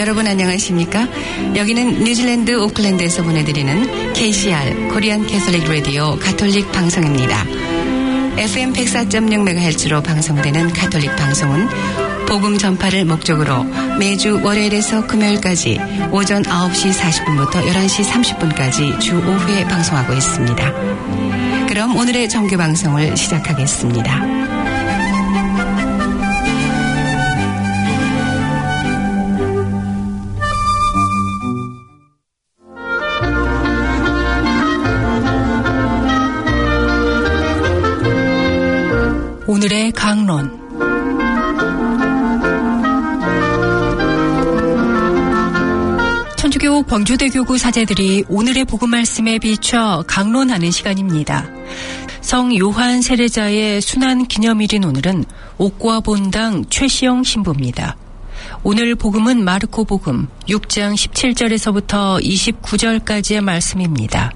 여러분 안녕하십니까? 여기는 뉴질랜드 오클랜드에서 보내드리는 KCR 코리안 캐톨릭 라디오 가톨릭 방송입니다. FM 104.6MHz로 방송되는 가톨릭 방송은 복음 전파를 목적으로 매주 월요일에서 금요일까지 오전 9시 40분부터 11시 30분까지 주 5회 방송하고 있습니다. 그럼 오늘의 정규 방송을 시작하겠습니다. 오늘의 강론. 천주교 광주대교구 사제들이 오늘의 복음 말씀에 비춰 강론하는 시간입니다. 성 요한 세례자의 순환 기념일인 오늘은 옥과 본당 최시영 신부입니다. 오늘 복음은 마르코 복음 6장 17절에서부터 29절까지의 말씀입니다.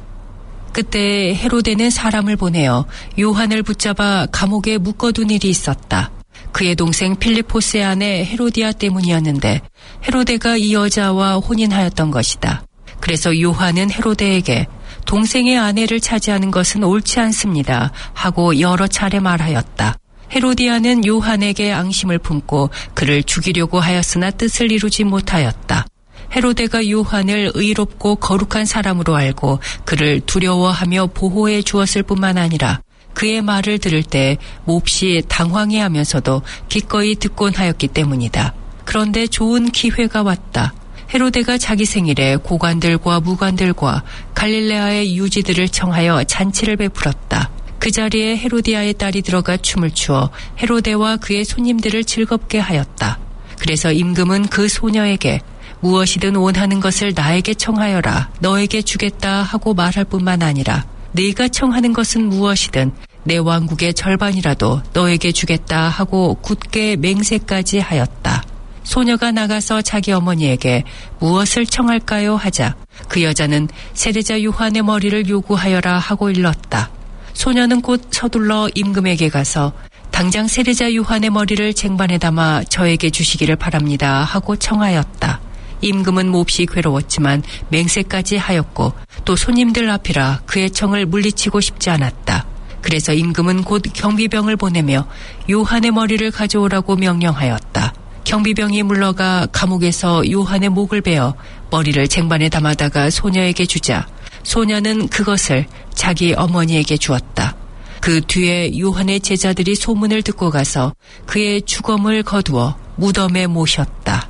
그때 헤로데는 사람을 보내어 요한을 붙잡아 감옥에 묶어둔 일이 있었다. 그의 동생 필리포스의 아내 헤로디아 때문이었는데 헤로데가 이 여자와 혼인하였던 것이다. 그래서 요한은 헤로데에게 동생의 아내를 차지하는 것은 옳지 않습니다 하고 여러 차례 말하였다. 헤로디아는 요한에게 앙심을 품고 그를 죽이려고 하였으나 뜻을 이루지 못하였다. 헤로데가 요한을 의롭고 거룩한 사람으로 알고 그를 두려워하며 보호해 주었을 뿐만 아니라 그의 말을 들을 때 몹시 당황해하면서도 기꺼이 듣곤 하였기 때문이다. 그런데 좋은 기회가 왔다. 헤로데가 자기 생일에 고관들과 무관들과 갈릴레아의 유지들을 청하여 잔치를 베풀었다. 그 자리에 헤로디아의 딸이 들어가 춤을 추어 헤로데와 그의 손님들을 즐겁게 하였다. 그래서 임금은 그 소녀에게 무엇이든 원하는 것을 나에게 청하여라. 너에게 주겠다 하고 말할 뿐만 아니라 네가 청하는 것은 무엇이든 내 왕국의 절반이라도 너에게 주겠다 하고 굳게 맹세까지 하였다. 소녀가 나가서 자기 어머니에게 무엇을 청할까요 하자 그 여자는 세례자 요한의 머리를 요구하여라 하고 일렀다. 소녀는 곧 서둘러 임금에게 가서 당장 세례자 요한의 머리를 쟁반에 담아 저에게 주시기를 바랍니다 하고 청하였다. 임금은 몹시 괴로웠지만 맹세까지 하였고 또 손님들 앞이라 그의 청을 물리치고 싶지 않았다. 그래서 임금은 곧 경비병을 보내며 요한의 머리를 가져오라고 명령하였다. 경비병이 물러가 감옥에서 요한의 목을 베어 머리를 쟁반에 담아다가 소녀에게 주자 소녀는 그것을 자기 어머니에게 주었다. 그 뒤에 요한의 제자들이 소문을 듣고 가서 그의 주검을 거두어 무덤에 모셨다.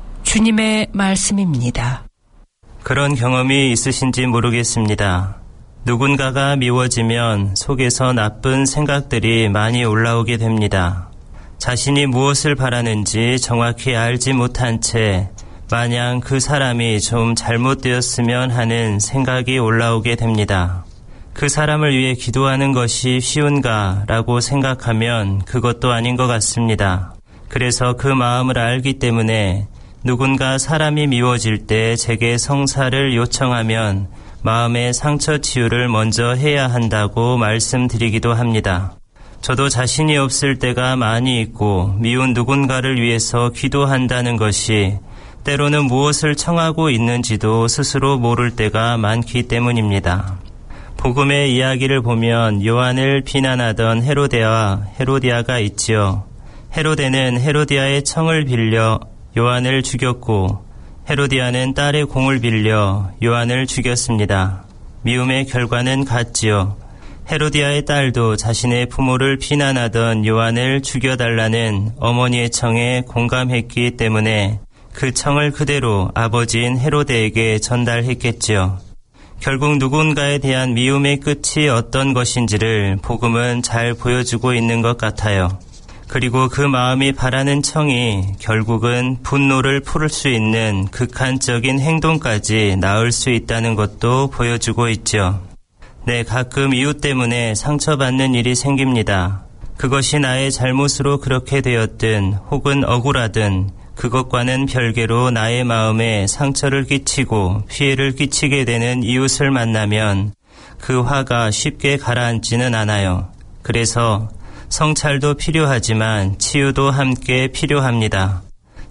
주님의 말씀입니다. 그런 경험이 있으신지 모르겠습니다. 누군가가 미워지면 속에서 나쁜 생각들이 많이 올라오게 됩니다. 자신이 무엇을 바라는지 정확히 알지 못한 채 마냥 그 사람이 좀 잘못되었으면 하는 생각이 올라오게 됩니다. 그 사람을 위해 기도하는 것이 쉬운가라고 생각하면 그것도 아닌 것 같습니다. 그래서 그 마음을 알기 때문에 누군가 사람이 미워질 때 제게 성사를 요청하면 마음의 상처 치유를 먼저 해야 한다고 말씀드리기도 합니다. 저도 자신이 없을 때가 많이 있고 미운 누군가를 위해서 기도한다는 것이 때로는 무엇을 청하고 있는지도 스스로 모를 때가 많기 때문입니다. 복음의 이야기를 보면 요한을 비난하던 헤로데와 헤로디아가 있지요. 헤로데는 헤로디아의 청을 빌려 요한을 죽였고 헤로디아는 딸의 공을 빌려 요한을 죽였습니다. 미움의 결과는 같지요. 헤로디아의 딸도 자신의 부모를 비난하던 요한을 죽여달라는 어머니의 청에 공감했기 때문에 그 청을 그대로 아버지인 헤로데에게 전달했겠지요. 결국 누군가에 대한 미움의 끝이 어떤 것인지를 복음은 잘 보여주고 있는 것 같아요. 그리고 그 마음이 바라는 청이 결국은 분노를 풀을 수 있는 극한적인 행동까지 나올 수 있다는 것도 보여주고 있죠. 네, 가끔 이웃 때문에 상처받는 일이 생깁니다. 그것이 나의 잘못으로 그렇게 되었든 혹은 억울하든 그것과는 별개로 나의 마음에 상처를 끼치고 피해를 끼치게 되는 이웃을 만나면 그 화가 쉽게 가라앉지는 않아요. 그래서 성찰도 필요하지만 치유도 함께 필요합니다.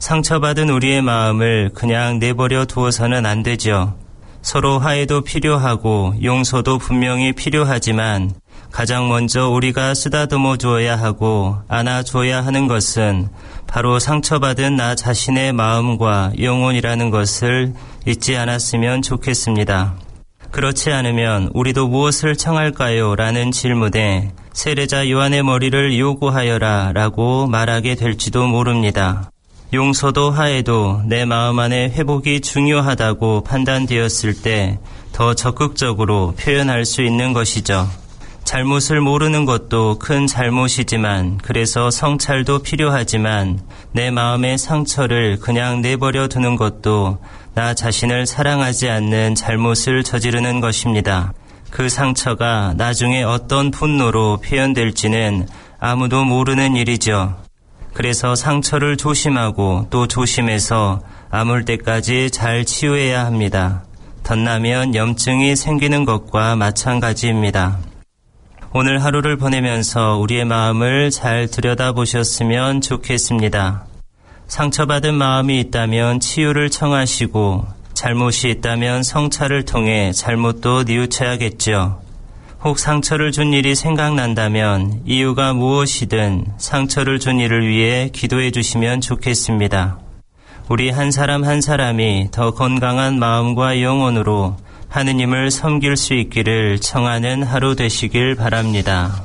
상처받은 우리의 마음을 그냥 내버려 두어서는 안 되죠. 서로 화해도 필요하고 용서도 분명히 필요하지만 가장 먼저 우리가 쓰다듬어 주어야 하고 안아줘야 하는 것은 바로 상처받은 나 자신의 마음과 영혼이라는 것을 잊지 않았으면 좋겠습니다. 그렇지 않으면 우리도 무엇을 청할까요? 라는 질문에 세례자 요한의 머리를 요구하여라 라고 말하게 될지도 모릅니다. 용서도 화해도 내 마음 안에 회복이 중요하다고 판단되었을 때 더 적극적으로 표현할 수 있는 것이죠. 잘못을 모르는 것도 큰 잘못이지만 그래서 성찰도 필요하지만 내 마음의 상처를 그냥 내버려 두는 것도 나 자신을 사랑하지 않는 잘못을 저지르는 것입니다. 그 상처가 나중에 어떤 분노로 표현될지는 아무도 모르는 일이죠. 그래서 상처를 조심하고 또 조심해서 아물 때까지 잘 치유해야 합니다. 덧나면 염증이 생기는 것과 마찬가지입니다. 오늘 하루를 보내면서 우리의 마음을 잘 들여다보셨으면 좋겠습니다. 상처받은 마음이 있다면 치유를 청하시고 잘못이 있다면 성찰을 통해 잘못도 뉘우쳐야겠죠. 혹 상처를 준 일이 생각난다면 이유가 무엇이든 상처를 준 일을 위해 기도해 주시면 좋겠습니다. 우리 한 사람 한 사람이 더 건강한 마음과 영혼으로 하느님을 섬길 수 있기를 청하는 하루 되시길 바랍니다.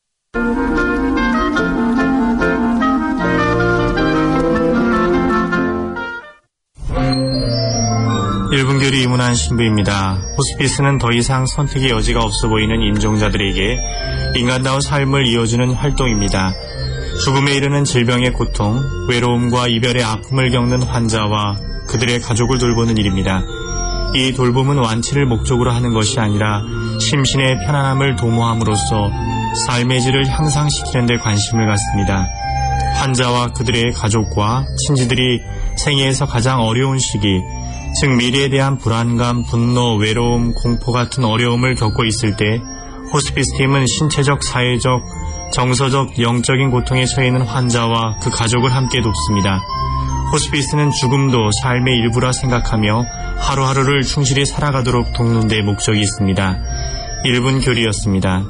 1분 교리 이문환 신부입니다. 호스피스는 더 이상 선택의 여지가 없어 보이는 임종자들에게 인간다운 삶을 이어주는 활동입니다. 죽음에 이르는 질병의 고통, 외로움과 이별의 아픔을 겪는 환자와 그들의 가족을 돌보는 일입니다. 이 돌봄은 완치를 목적으로 하는 것이 아니라 심신의 편안함을 도모함으로써 삶의 질을 향상시키는 데 관심을 갖습니다. 환자와 그들의 가족과 친지들이 생애에서 가장 어려운 시기, 즉 미래에 대한 불안감, 분노, 외로움, 공포 같은 어려움을 겪고 있을 때 호스피스 팀은 신체적, 사회적, 정서적, 영적인 고통에 처해 있는 환자와 그 가족을 함께 돕습니다. 호스피스는 죽음도 삶의 일부라 생각하며 하루하루를 충실히 살아가도록 돕는 데 목적이 있습니다. 1분 교리였습니다.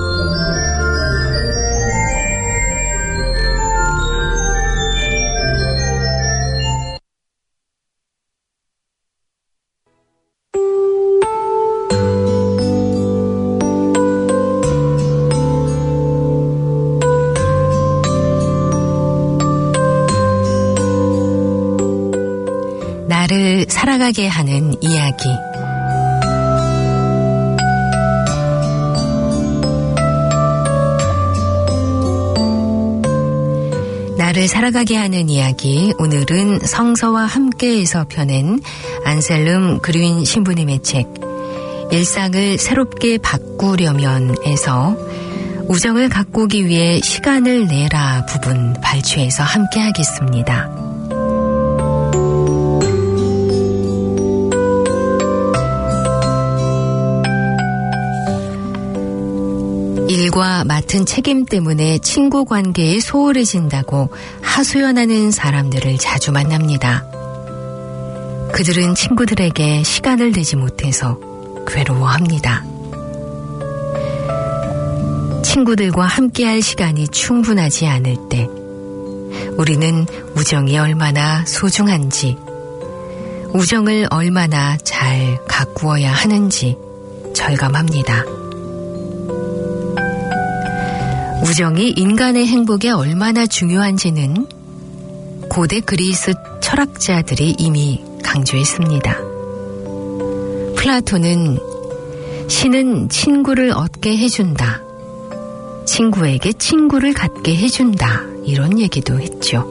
나를 살아가게 하는 이야기. 나를 살아가게 하는 이야기. 오늘은 성서와 함께에서 펴낸 안셀름 그린 신부님의 책 일상을 새롭게 바꾸려면에서 우정을 가꾸기 위해 시간을 내라 부분 발췌해서 함께하겠습니다. 일과 맡은 책임 때문에 친구 관계에 소홀해진다고 하소연하는 사람들을 자주 만납니다. 그들은 친구들에게 시간을 내지 못해서 괴로워합니다. 친구들과 함께할 시간이 충분하지 않을 때 우리는 우정이 얼마나 소중한지, 우정을 얼마나 잘 가꾸어야 하는지 절감합니다. 우정이 인간의 행복에 얼마나 중요한지는 고대 그리스 철학자들이 이미 강조했습니다. 플라톤은 신은 친구를 얻게 해준다, 친구에게 친구를 갖게 해준다, 이런 얘기도 했죠.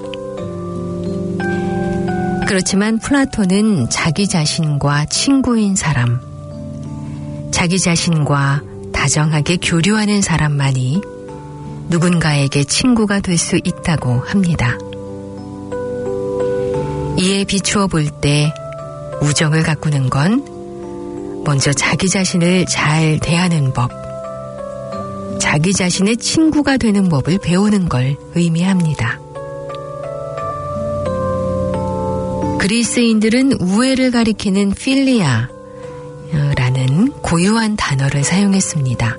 그렇지만 플라톤은 자기 자신과 친구인 사람, 자기 자신과 다정하게 교류하는 사람만이 누군가에게 친구가 될 수 있다고 합니다. 이에 비추어 볼 때 우정을 가꾸는 건 먼저 자기 자신을 잘 대하는 법, 자기 자신의 친구가 되는 법을 배우는 걸 의미합니다. 그리스인들은 우애를 가리키는 필리아라는 고유한 단어를 사용했습니다.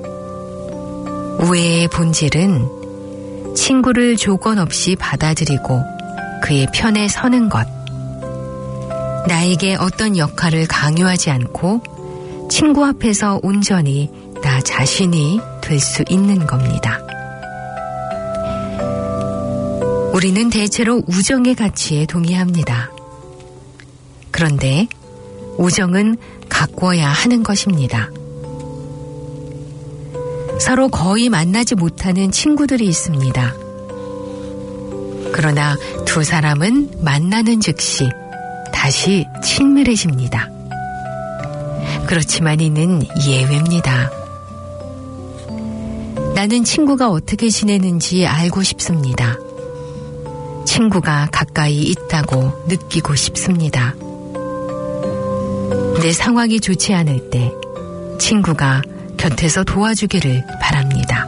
우애의 본질은 친구를 조건 없이 받아들이고 그의 편에 서는 것, 나에게 어떤 역할을 강요하지 않고 친구 앞에서 온전히 나 자신이 될 수 있는 겁니다. 우리는 대체로 우정의 가치에 동의합니다. 그런데 우정은 가꿔야 하는 것입니다. 서로 거의 만나지 못하는 친구들이 있습니다. 그러나 두 사람은 만나는 즉시 다시 친밀해집니다. 그렇지만 이는 예외입니다. 나는 친구가 어떻게 지내는지 알고 싶습니다. 친구가 가까이 있다고 느끼고 싶습니다. 내 상황이 좋지 않을 때 친구가 곁에서 도와주기를 바랍니다.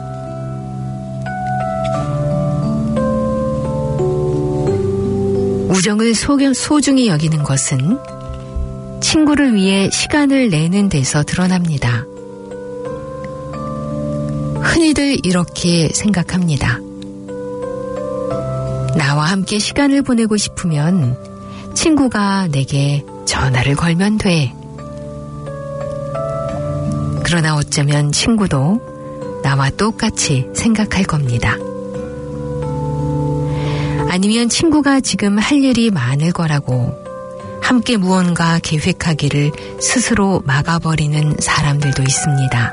우정을 소중히 여기는 것은 친구를 위해 시간을 내는 데서 드러납니다. 흔히들 이렇게 생각합니다. 나와 함께 시간을 보내고 싶으면 친구가 내게 전화를 걸면 돼. 그러나 어쩌면 친구도 나와 똑같이 생각할 겁니다. 아니면 친구가 지금 할 일이 많을 거라고 함께 무언가 계획하기를 스스로 막아버리는 사람들도 있습니다.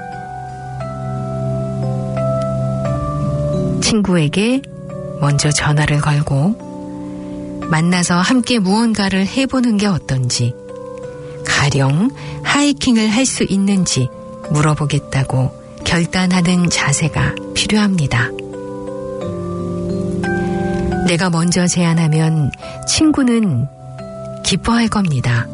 친구에게 먼저 전화를 걸고 만나서 함께 무언가를 해보는 게 어떤지, 가령 하이킹을 할 수 있는지 물어보겠다고 결단하는 자세가 필요합니다. 내가 먼저 제안하면 친구는 기뻐할 겁니다.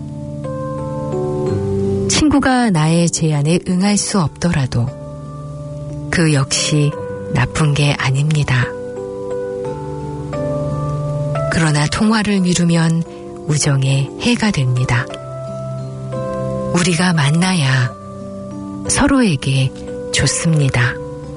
친구가 나의 제안에 응할 수 없더라도 그 역시 나쁜 게 아닙니다. 그러나 통화를 미루면 우정에 해가 됩니다. 우리가 만나야 서로에게 좋습니다.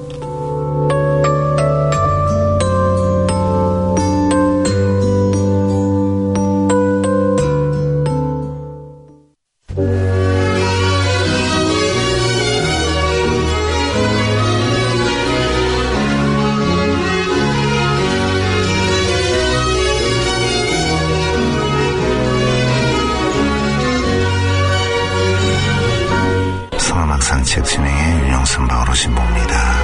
책 진행의 윤영선 바오로 신부입니다.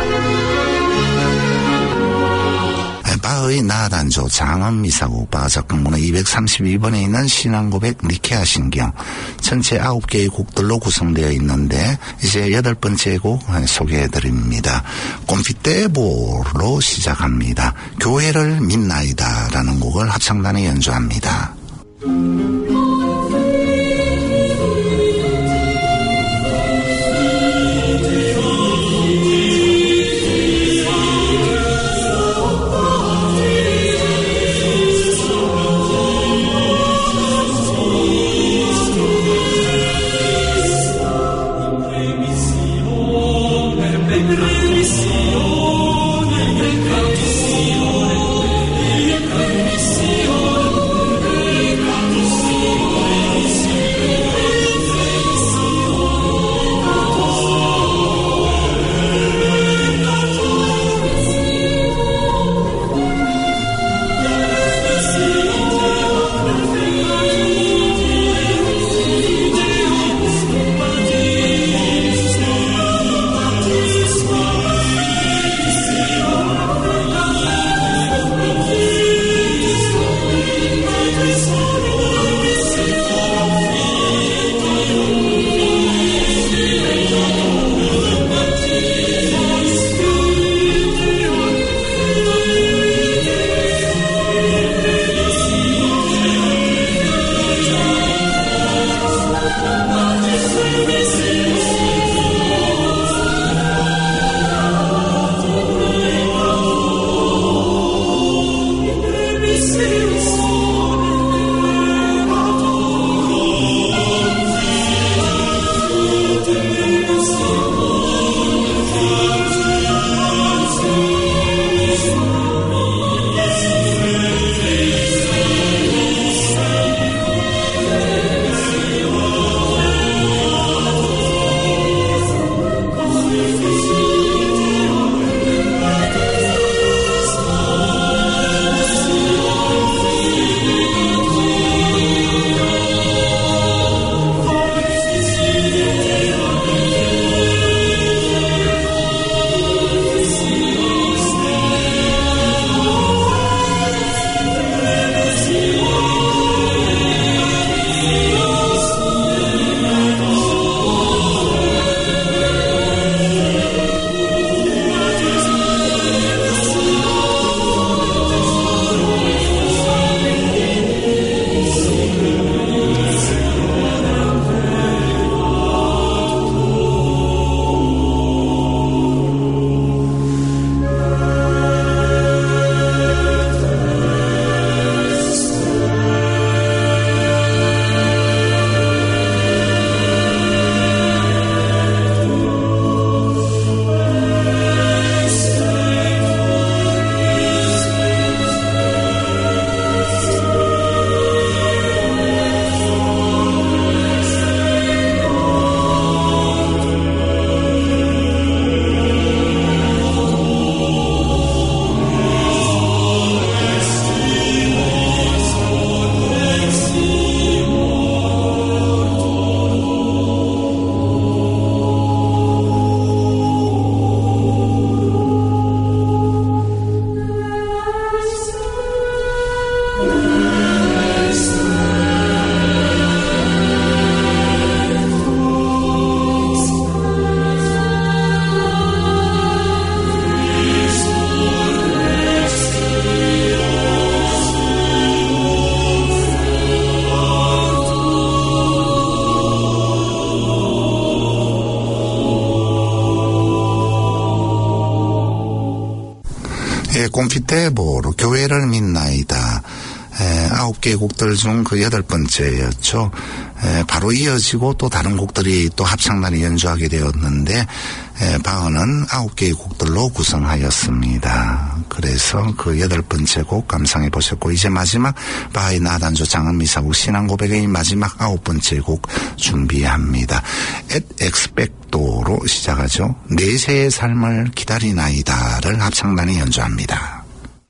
바의 나단조 장엄미사고 바 작품문의 232번에 있는 신앙고백 니케아 신경 전체 9개의 곡들로 구성되어 있는데 이제 8번째 곡 소개해드립니다. 꼼피떼보로 시작합니다. 교회를 믿나이다 라는 곡을 합창단이 연주합니다. Missione 콤피테보로 교회를 믿나이다. 9개 곡들 중 그 8번째였죠. 바로 이어지고 또 다른 곡들이 또 합창단이 연주하게 되었는데 바흐는 9개의 곡들로 구성하였습니다. 그래서 그 8번째 곡 감상해 보셨고 이제 마지막 바하의 나단조 장엄미사곡 신앙고백의 마지막 9번째 곡 준비합니다. Et expecto로 시작하죠. 내세의 삶을 기다리나이다를 합창단이 연주합니다.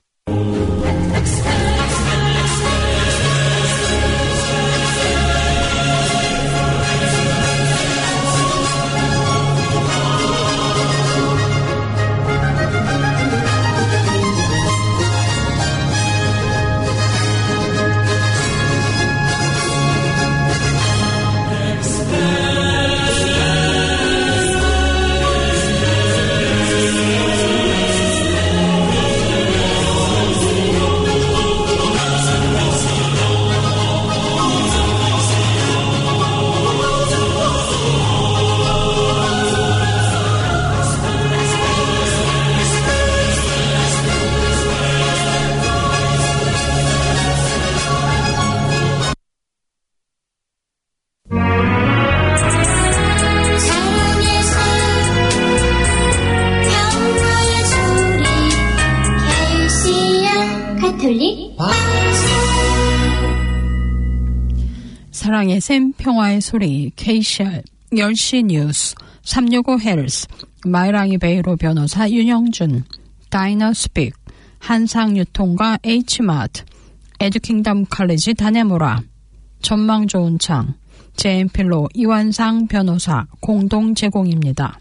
사랑의 샘 평화의 소리 KCR 10시 뉴스 365Hz 마이랑이 베이로 변호사 윤영준 다이너스픽 한상유통과 H마트 에듀킹덤 칼리지 다네모라 전망 좋은 창 제엠필로 이완상 변호사 공동 제공입니다.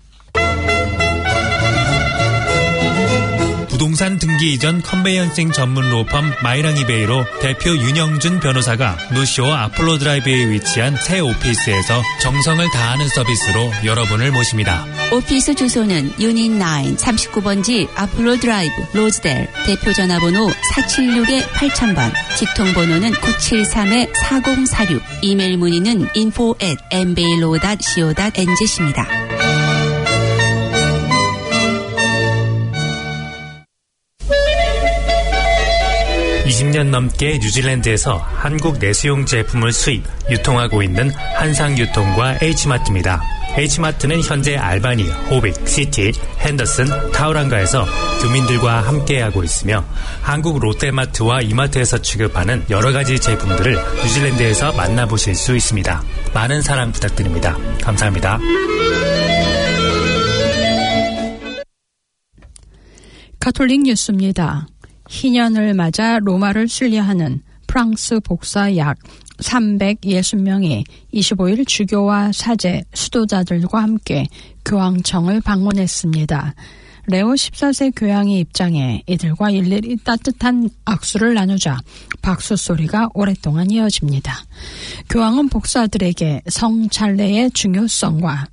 부동산 등기 이전 컨베이언싱 전문 로펌 마이랑이베이로 대표 윤영준 변호사가 노쇼 아폴로 드라이브에 위치한 새 오피스에서 정성을 다하는 서비스로 여러분을 모십니다. 오피스 주소는 유닛 9 39번지 아폴로 드라이브 로즈델 대표 전화번호 476-8000번 직통번호는 973-4046 이메일 문의는 info@mbailo.co.nz입니다. 20년 넘게 뉴질랜드에서 한국 내수용 제품을 수입, 유통하고 있는 한상유통과 H마트입니다. H마트는 현재 알바니, 호빅, 시티, 핸더슨, 타우랑가에서 교민들과 함께하고 있으며 한국 롯데마트와 이마트에서 취급하는 여러 가지 제품들을 뉴질랜드에서 만나보실 수 있습니다. 많은 사랑 부탁드립니다. 감사합니다. 가톨릭 뉴스입니다. 희년을 맞아 로마를 순례하는 프랑스 복사 약 360명이 25일 주교와 사제, 수도자들과 함께 교황청을 방문했습니다. 레오 14세 교황이 입장해 이들과 일일이 따뜻한 악수를 나누자 박수 소리가 오랫동안 이어집니다. 교황은 복사들에게 성찬례의 중요성과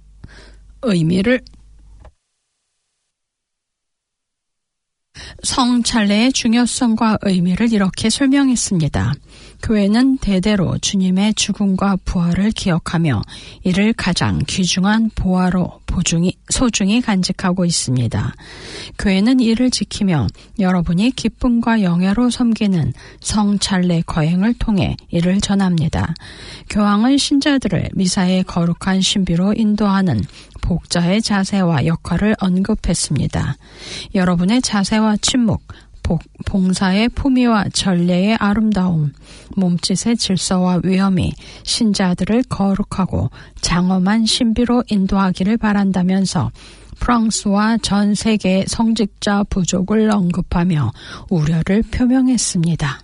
의미를 이렇게 설명했습니다. 교회는 대대로 주님의 죽음과 부활을 기억하며 이를 가장 귀중한 보화로 소중히 간직하고 있습니다. 교회는 이를 지키며 여러분이 기쁨과 영예로 섬기는 성찬례 거행을 통해 이를 전합니다. 교황은 신자들을 미사의 거룩한 신비로 인도하는 복자의 자세와 역할을 언급했습니다. 여러분의 자세와 침묵, 봉사의 품위와 전례의 아름다움, 몸짓의 질서와 위엄이 신자들을 거룩하고 장엄한 신비로 인도하기를 바란다면서 프랑스와 전 세계의 성직자 부족을 언급하며 우려를 표명했습니다.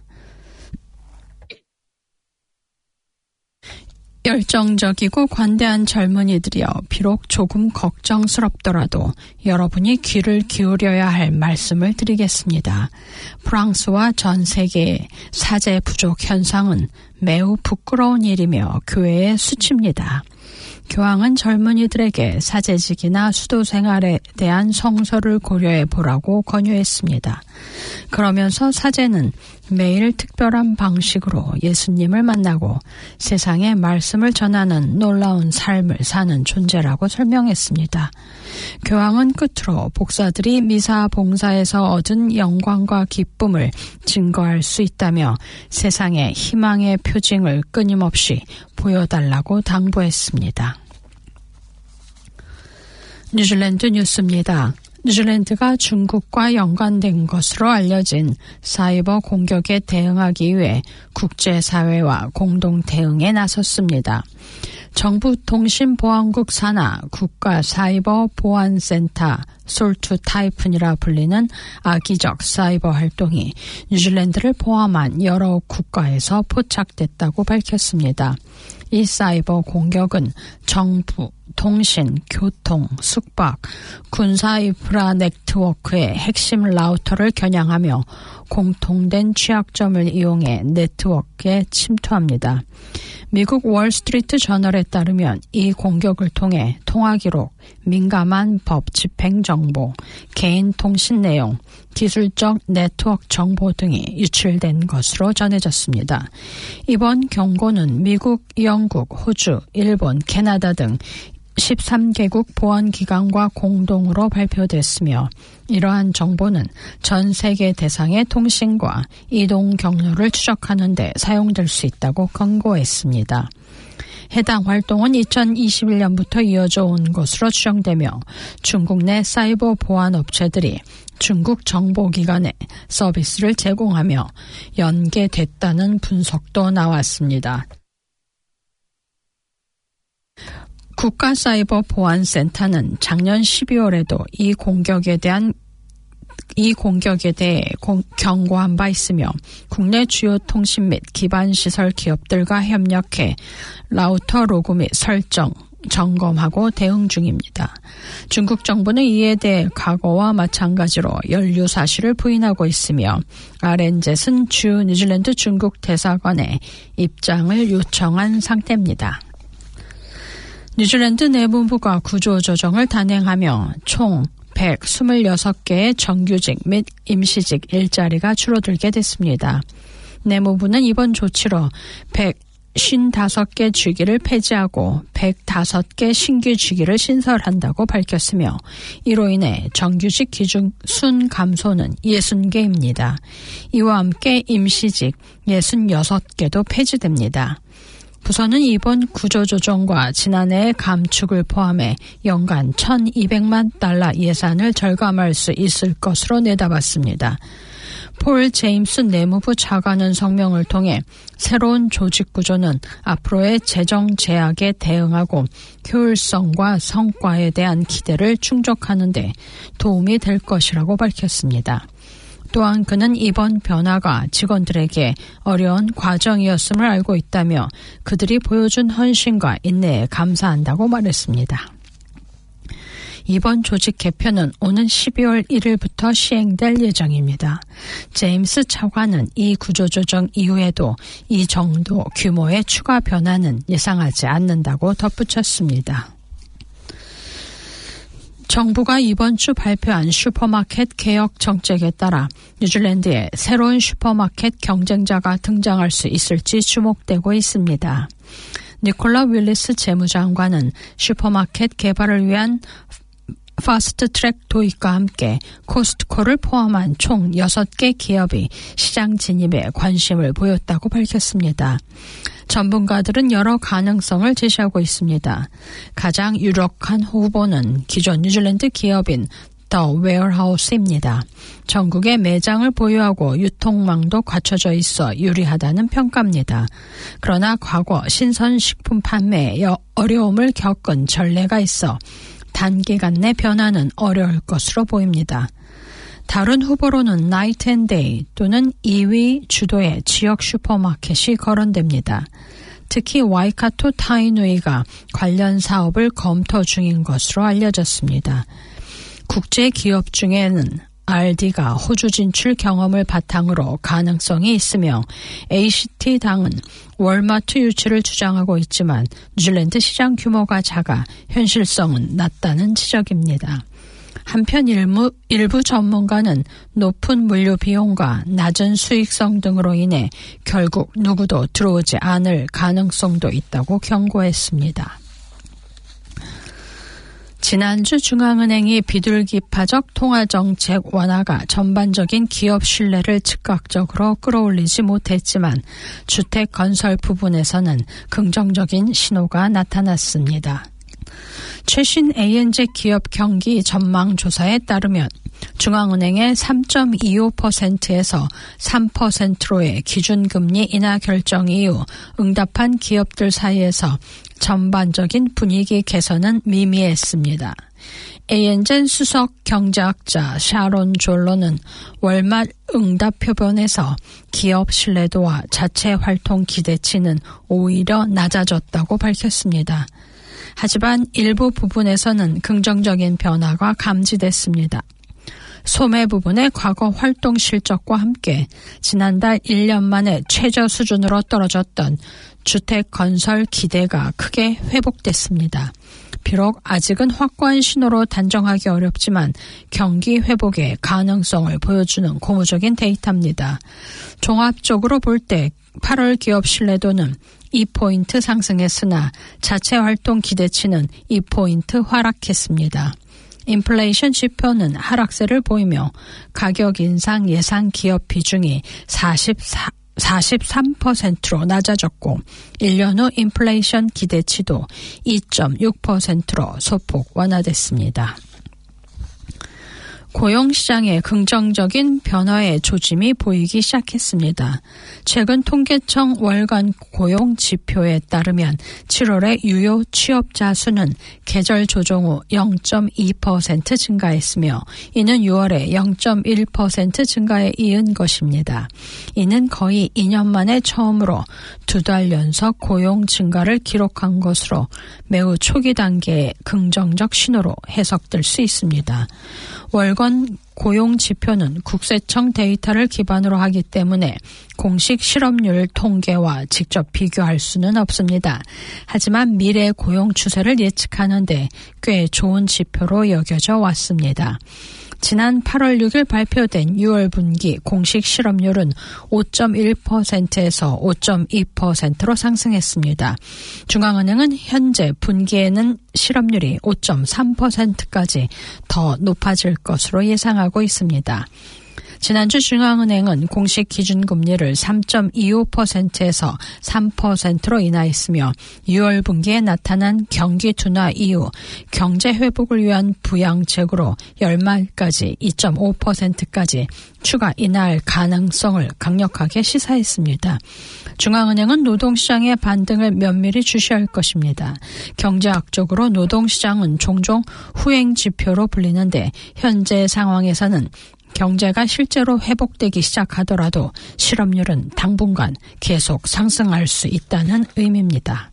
열정적이고 관대한 젊은이들이여 비록 조금 걱정스럽더라도 여러분이 귀를 기울여야 할 말씀을 드리겠습니다. 프랑스와 전 세계의 사제 부족 현상은 매우 부끄러운 일이며 교회의 수치입니다. 교황은 젊은이들에게 사제직이나 수도 생활에 대한 성서를 고려해 보라고 권유했습니다. 그러면서 사제는 매일 특별한 방식으로 예수님을 만나고 세상에 말씀을 전하는 놀라운 삶을 사는 존재라고 설명했습니다. 교황은 끝으로 복사들이 미사 봉사에서 얻은 영광과 기쁨을 증거할 수 있다며 세상에 희망의 표징을 끊임없이 보여달라고 당부했습니다. 뉴질랜드 뉴스입니다. 뉴질랜드가 중국과 연관된 것으로 알려진 사이버 공격에 대응하기 위해 국제사회와 공동 대응에 나섰습니다. 정부 통신보안국 산하 국가사이버보안센터 솔투 타이푼이라 불리는 악의적 사이버 활동이 뉴질랜드를 포함한 여러 국가에서 포착됐다고 밝혔습니다. 이 사이버 공격은 정부, 통신, 교통, 숙박, 군사 인프라 네트워크의 핵심 라우터를 겨냥하며 공통된 취약점을 이용해 네트워크에 침투합니다. 미국 월스트리트 저널에 따르면 이 공격을 통해 통화 기록, 민감한 법 집행 정보, 개인 통신 내용, 기술적 네트워크 정보 등이 유출된 것으로 전해졌습니다. 이번 경고는 미국, 영국, 호주, 일본, 캐나다 등 13개국 보안기관과 공동으로 발표됐으며 이러한 정보는 전 세계 대상의 통신과 이동 경로를 추적하는 데 사용될 수 있다고 권고했습니다. 해당 활동은 2021년부터 이어져 온 것으로 추정되며 중국 내 사이버 보안 업체들이 중국 정보기관에 서비스를 제공하며 연계됐다는 분석도 나왔습니다. 국가사이버보안센터는 작년 12월에도 이 공격에 대해 경고한 바 있으며 국내 주요 통신 및 기반시설 기업들과 협력해 라우터 로그 및 설정, 점검하고 대응 중입니다. 중국 정부는 이에 대해 과거와 마찬가지로 연루 사실을 부인하고 있으며 RNZ는 주 뉴질랜드 중국 대사관에 입장을 요청한 상태입니다. 뉴질랜드 내무부가 구조조정을 단행하며 총 126개의 정규직 및 임시직 일자리가 줄어들게 됐습니다. 내무부는 이번 조치로 155개 주기를 폐지하고 105개 신규 주기를 신설한다고 밝혔으며 이로 인해 정규직 기준 순 감소는 60개입니다. 이와 함께 임시직 66개도 폐지됩니다. 부서는 이번 구조조정과 지난해의 감축을 포함해 연간 1,200만 달러 예산을 절감할 수 있을 것으로 내다봤습니다. 폴 제임스 내무부 차관은 성명을 통해 새로운 조직 구조는 앞으로의 재정 제약에 대응하고 효율성과 성과에 대한 기대를 충족하는 데 도움이 될 것이라고 밝혔습니다. 또한 그는 이번 변화가 직원들에게 어려운 과정이었음을 알고 있다며 그들이 보여준 헌신과 인내에 감사한다고 말했습니다. 이번 조직 개편은 오는 12월 1일부터 시행될 예정입니다. 제임스 차관은 이 구조조정 이후에도 이 정도 규모의 추가 변화는 예상하지 않는다고 덧붙였습니다. 정부가 이번 주 발표한 슈퍼마켓 개혁 정책에 따라 뉴질랜드에 새로운 슈퍼마켓 경쟁자가 등장할 수 있을지 주목되고 있습니다. 니콜라 윌리스 재무장관은 슈퍼마켓 개발을 위한 파스트트랙 도입과 함께 코스트코를 포함한 총 6개 기업이 시장 진입에 관심을 보였다고 밝혔습니다. 전문가들은 여러 가능성을 제시하고 있습니다. 가장 유력한 후보는 기존 뉴질랜드 기업인 더 웨어하우스입니다. 전국에 매장을 보유하고 유통망도 갖춰져 있어 유리하다는 평가입니다. 그러나 과거 신선식품 판매에 어려움을 겪은 전례가 있어 단기간 내 변화는 어려울 것으로 보입니다. 다른 후보로는 나이트 앤 데이 또는 2위 주도의 지역 슈퍼마켓이 거론됩니다. 특히 와이카토 타이누이가 관련 사업을 검토 중인 것으로 알려졌습니다. 국제 기업 중에는 RD가 호주 진출 경험을 바탕으로 가능성이 있으며 ACT당은 월마트 유치를 주장하고 있지만 뉴질랜드 시장 규모가 작아 현실성은 낮다는 지적입니다. 한편 일부 전문가는 높은 물류 비용과 낮은 수익성 등으로 인해 결국 누구도 들어오지 않을 가능성도 있다고 경고했습니다. 지난주 중앙은행이 비둘기파적 통화정책 완화가 전반적인 기업 신뢰를 즉각적으로 끌어올리지 못했지만 주택 건설 부분에서는 긍정적인 신호가 나타났습니다. 최신 ANZ 기업 경기 전망 조사에 따르면 중앙은행의 3.25%에서 3%로의 기준금리 인하 결정 이후 응답한 기업들 사이에서 전반적인 분위기 개선은 미미했습니다. ANZ 수석 경제학자 샤론 졸로는 월말 응답 표본에서 기업 신뢰도와 자체 활동 기대치는 오히려 낮아졌다고 밝혔습니다. 하지만 일부 부분에서는 긍정적인 변화가 감지됐습니다. 소매 부분의 과거 활동 실적과 함께 지난달 1년 만에 최저 수준으로 떨어졌던 주택 건설 기대가 크게 회복됐습니다. 비록 아직은 확고한 신호로 단정하기 어렵지만 경기 회복의 가능성을 보여주는 고무적인 데이터입니다. 종합적으로 볼 때 8월 기업 신뢰도는 2포인트 상승했으나 자체 활동 기대치는 2포인트 하락했습니다. 인플레이션 지표는 하락세를 보이며 가격 인상 예상 기업 비중이 43%로 낮아졌고 1년 후 인플레이션 기대치도 2.6%로 소폭 완화됐습니다. 고용시장에 긍정적인 변화의 조짐이 보이기 시작했습니다. 최근 통계청 월간 고용 지표에 따르면 7월의 유효 취업자 수는 계절 조정 후 0.2% 증가했으며 이는 6월에 0.1% 증가에 이은 것입니다. 이는 거의 2년 만에 처음으로 2달 연속 고용 증가를 기록한 것으로 매우 초기 단계의 긍정적 신호로 해석될 수 있습니다. 월간 고용 지표는 국세청 데이터를 기반으로 하기 때문에 공식 실업률 통계와 직접 비교할 수는 없습니다. 하지만 미래 고용 추세를 예측하는데 꽤 좋은 지표로 여겨져 왔습니다. 지난 8월 6일 발표된 6월 분기 공식 실업률은 5.1%에서 5.2%로 상승했습니다. 중앙은행은 현재 분기에는 실업률이 5.3%까지 더 높아질 것으로 예상하고 있습니다. 지난주 중앙은행은 공식 기준금리를 3.25%에서 3%로 인하했으며 6월 분기에 나타난 경기 둔화 이후 경제 회복을 위한 부양책으로 연말까지 2.5%까지 추가 인하할 가능성을 강력하게 시사했습니다. 중앙은행은 노동시장의 반등을 면밀히 주시할 것입니다. 경제학적으로 노동시장은 종종 후행지표로 불리는데 현재 상황에서는 경제가 실제로 회복되기 시작하더라도 실업률은 당분간 계속 상승할 수 있다는 의미입니다.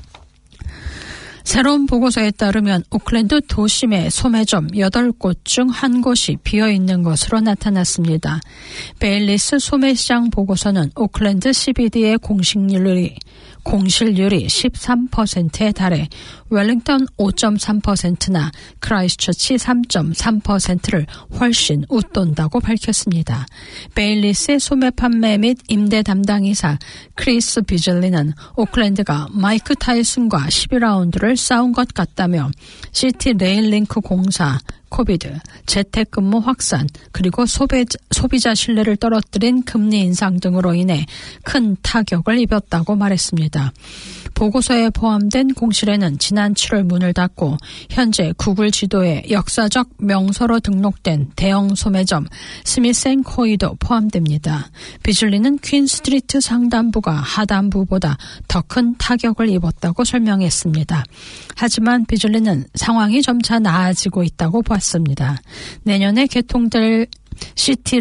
새로운 보고서에 따르면 오클랜드 도심의 소매점 8곳 중 한 곳이 비어있는 것으로 나타났습니다. 베일리스 소매시장 보고서는 오클랜드 CBD의 공실률이 13%에 달해 웰링턴 5.3%나 크라이스처치 3.3%를 훨씬 웃돈다고 밝혔습니다. 베일리스의 소매 판매 및 임대 담당이사 크리스 비즐리는 오클랜드가 마이크 타이슨과 12라운드를 싸운 것 같다며 시티 레일링크 공사, 코비드, 재택근무 확산, 그리고 소비자 신뢰를 떨어뜨린 금리 인상 등으로 인해 큰 타격을 입었다고 말했습니다. 보고서에 포함된 공실에는 지난 7월 문을 닫고 현재 구글 지도에 역사적 명소로 등록된 대형 소매점 스미스앤코이도 포함됩니다. 비즐리는 퀸스트리트 상단부가 하단부보다 더 큰 타격을 입었다고 설명했습니다. 하지만 비즐리는 상황이 점차 나아지고 있다고 봤습니다. 내년에 개통될 시티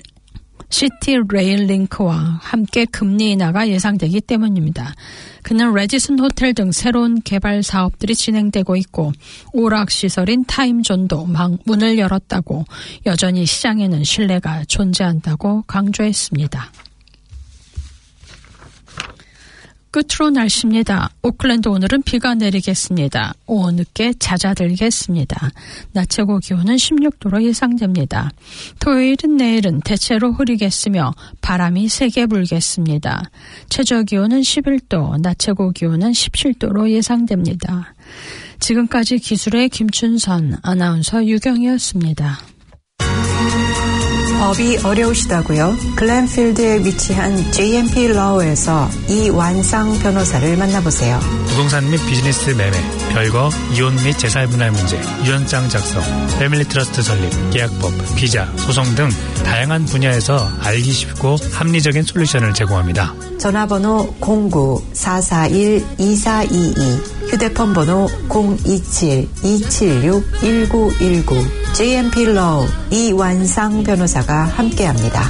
레일 링크와 함께 금리 인하가 예상되기 때문입니다. 그는 레디슨 호텔 등 새로운 개발 사업들이 진행되고 있고 오락시설인 타임존도 문을 열었다고 여전히 시장에는 신뢰가 존재한다고 강조했습니다. 끝으로 날씨입니다. 오클랜드 오늘은 비가 내리겠습니다. 오후 늦게 잦아들겠습니다. 낮 최고 기온은 16도로 예상됩니다. 토요일은 내일은 대체로 흐리겠으며 바람이 세게 불겠습니다. 최저 기온은 11도, 낮 최고 기온은 17도로 예상됩니다. 지금까지 기술의 김춘선, 아나운서 유경이었습니다. 법이 어려우시다고요? 글렌필드에 위치한 JMP Law에서 이완상 변호사를 만나보세요. 부동산 및 비즈니스 매매, 별거, 이혼 및 재산분할 문제, 유언장 작성, 패밀리 트러스트 설립, 계약법, 비자, 소송 등 다양한 분야에서 알기 쉽고 합리적인 솔루션을 제공합니다. 전화번호 09-441-2422, 휴대폰 번호 027-276-1919, JMP Law 이완상 변호사가 함께합니다.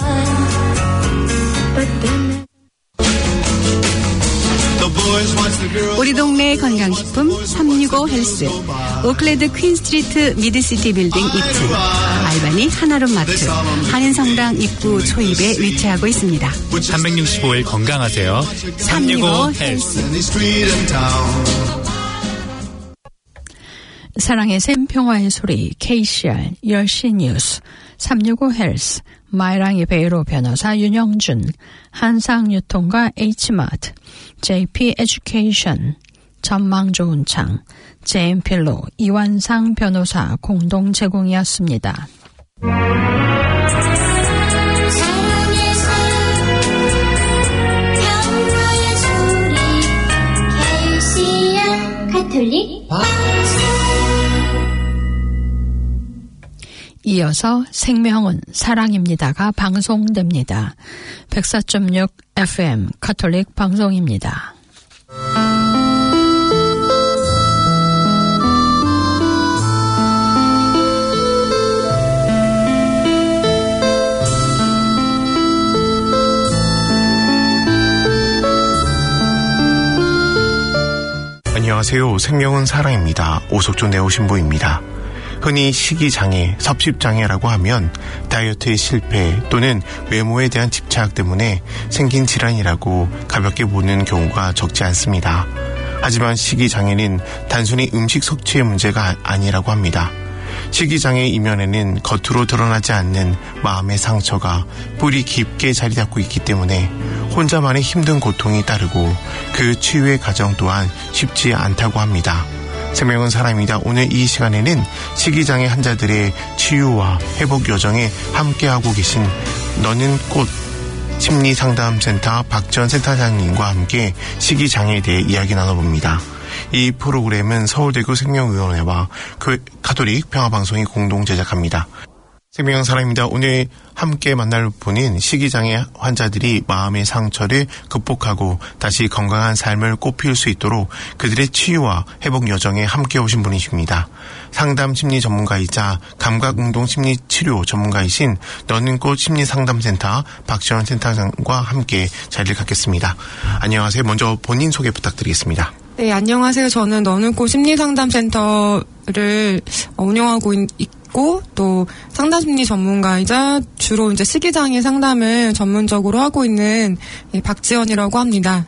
우리 동네 건강식품 365 헬스, 오클랜드 퀸스트리트 미드시티 빌딩 2층, 알바니 하나룸 마트, 한인성당 입구 초입에 위치하고 있습니다. 365일 건강하세요. 365 헬스. 사랑의 샘 평화의 소리 KCR 10시 뉴스 365 헬스 마이랑이 베이로 변호사 윤영준 한상유통과 H마트 JP 에듀케이션 전망 좋은 창 JMP로 이완상 변호사 공동 제공이었습니다. 가톨릭 이어서 생명은 사랑입니다가 방송됩니다. 104.6 FM 가톨릭 방송입니다. 안녕하세요. 생명은 사랑입니다. 오석조 네오신부입니다. 흔히 식이장애, 섭식장애라고 하면 다이어트의 실패 또는 외모에 대한 집착 때문에 생긴 질환이라고 가볍게 보는 경우가 적지 않습니다. 하지만 식이장애는 단순히 음식 섭취의 문제가 아니라고 합니다. 식이장애 이면에는 겉으로 드러나지 않는 마음의 상처가 뿌리 깊게 자리 잡고 있기 때문에 혼자만의 힘든 고통이 따르고 그 치유의 과정 또한 쉽지 않다고 합니다. 생명은 사람입니다. 오늘 이 시간에는 식이장애 환자들의 치유와 회복 여정에 함께하고 계신 너는 꽃 심리상담센터 박지원 센터장님과 함께 식이장애에 대해 이야기 나눠봅니다. 이 프로그램은 서울대교 생명의원회와 가톨릭 평화방송이 공동 제작합니다. 생명은 사람입니다. 오늘 함께 만날 분은 식이장애 환자들이 마음의 상처를 극복하고 다시 건강한 삶을 꽃피울 수 있도록 그들의 치유와 회복 여정에 함께 오신 분이십니다. 상담 심리 전문가이자 감각운동 심리 치료 전문가이신 너는 꽃 심리상담센터 박지원 센터장과 함께 자리를 갖겠습니다. 안녕하세요. 먼저 본인 소개 부탁드리겠습니다. 네, 안녕하세요. 저는 너는 꽃 심리상담센터를 운영하고 있고 또 상담심리 전문가이자 주로 이제 식이장애 상담을 전문적으로 하고 있는 박지원이라고 합니다.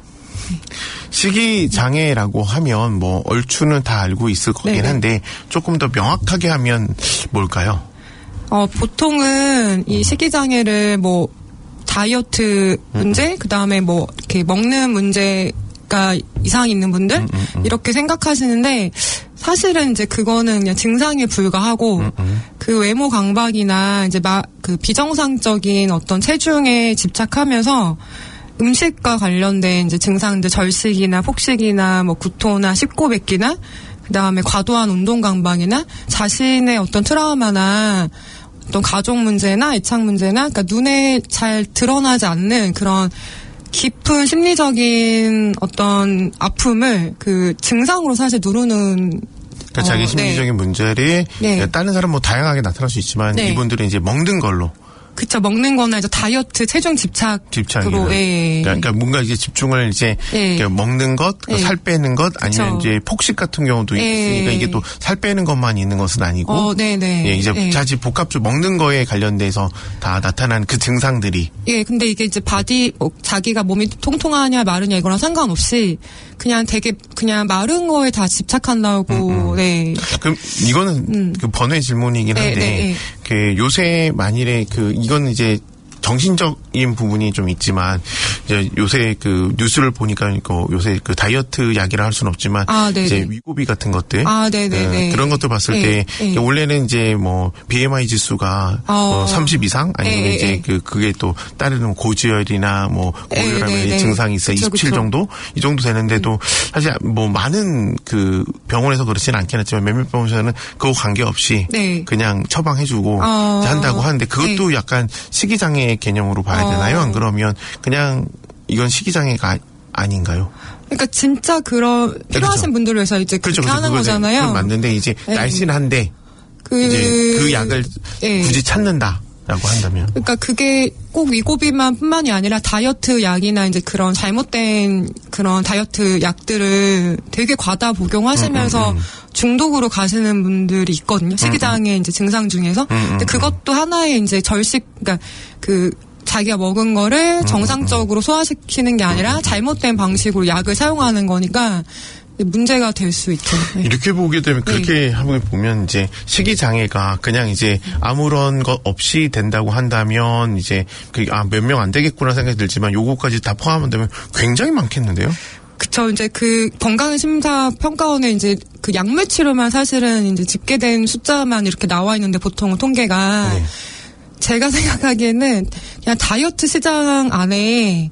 식이장애라고 하면 뭐 얼추는 다 알고 있을 거긴 한데 조금 더 명확하게 하면 뭘까요? 보통은 이 식이장애를 뭐 다이어트 문제, 그 다음에 뭐 이렇게 먹는 문제가 이상이 있는 분들 이렇게 생각하시는데 사실은 이제 그거는 그냥 증상에 불과하고 그 외모 강박이나 이제 그 비정상적인 어떤 체중에 집착하면서 음식과 관련된 이제 증상들 절식이나 폭식이나 뭐 구토나 씹고뱉기나 그다음에 과도한 운동 강박이나 자신의 어떤 트라우마나 어떤 가족 문제나 애착 문제나 그러니까 눈에 잘 드러나지 않는 그런 깊은 심리적인 어떤 아픔을 그 증상으로 사실 누르는 그러니까 자기 심리적인 문제를 다른 사람 뭐 다양하게 나타날 수 있지만 이분들은 이제 먹는 걸로 그쵸, 먹는 거나 이제 다이어트, 체중 집착으로, 예. 그러니까 뭔가 이제 집중을 이제 예. 먹는 것, 예. 살 빼는 것, 아니면 그쵸. 이제 폭식 같은 경우도 예. 있으니까 이게 또 살 빼는 것만 있는 것은 아니고, 네네. 예, 이제 예. 자칫 복합적 먹는 거에 관련돼서 다 나타난 그 증상들이. 예, 근데 이게 이제 자기가 몸이 통통하냐 마르냐 이거랑 상관없이 그냥 되게 그냥 마른 거에 다 집착한다고, 네. 그럼 이거는 그 번외 질문이긴 한데, 네. 그 요새 만일에 이건 이제 정신적인 부분이 좀 있지만, 이제 요새 그 뉴스를 보니까 요새 그 다이어트 약이라 할 수는 없지만, 이제 위고비 같은 것들. 그런 것들 봤을 때, 원래는 이제 뭐, BMI 지수가 30 이상? 아니면 이제 그게 또 따르는 고지혈이나 뭐, 고혈압의 증상이 있어 27 정도? 이 정도 되는데도, 사실 뭐, 많은 그 병원에서 그렇지는 않긴 하지만, 몇몇 병원에서는 그거 관계없이, 그냥 처방해주고, 한다고 하는데, 그것도 약간 식이장애 개념으로 봐야 되나요? 안 그러면 그냥 이건 식이장애가 아닌가요? 그러니까 진짜 필요하신 분들을 위해서 이제 그렇게 하는 거잖아요. 그건 맞는데 이제 날씬한데 이제 그 약을 굳이 찾는다. 라고 한다면. 그러니까 그게 꼭 위고비만 뿐만이 아니라 다이어트 약이나 이제 그런 잘못된 그런 다이어트 약들을 되게 과다 복용하시면서 중독으로 가시는 분들이 있거든요. 식이장애 이제 증상 중에서. 근데 그것도 하나의 이제 그러니까 자기가 먹은 거를 정상적으로 소화시키는 게 아니라 잘못된 방식으로 약을 사용하는 거니까 문제가 될 수 있죠. 네. 이렇게 보게 되면 그렇게 한번 보면 이제 식이장애가 그냥 이제 아무런 것 없이 된다고 한다면 이제 몇 명 안 되겠구나 생각이 들지만 요거까지 다 포함한다면 굉장히 많겠는데요? 그쵸. 이제 건강심사평가원에 이제 약물 치료만 사실은 이제 집계된 숫자만 이렇게 나와 있는데 보통은 통계가 제가 생각하기에는 그냥 다이어트 시장 안에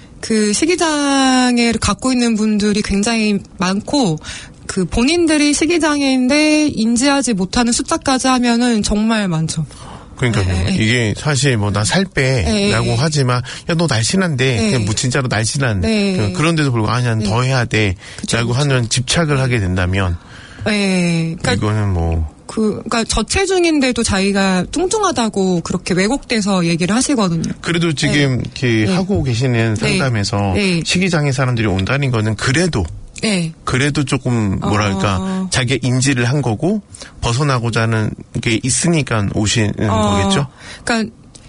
식이장애를 갖고 있는 분들이 굉장히 많고, 본인들이 식이장애인데 인지하지 못하는 숫자까지 하면은 정말 많죠. 그러니까요. 이게 사실 나 살 빼라고 하지만, 야, 너 날씬한데, 그냥 진짜로 날씬한, 그런데도 불구하고, 난 더 해야 돼. 라고 하는 집착을 하게 된다면, 그러니까 이거는 그러니까 저체중인데도 자기가 뚱뚱하다고 그렇게 왜곡돼서 얘기를 하시거든요. 그래도 지금 하고 계시는 상담에서 식이장애 사람들이 온다는 거는 그래도 조금 자기가 인지를 한 거고 벗어나고자 하는 게 있으니까 오시는 거겠죠? 그러니까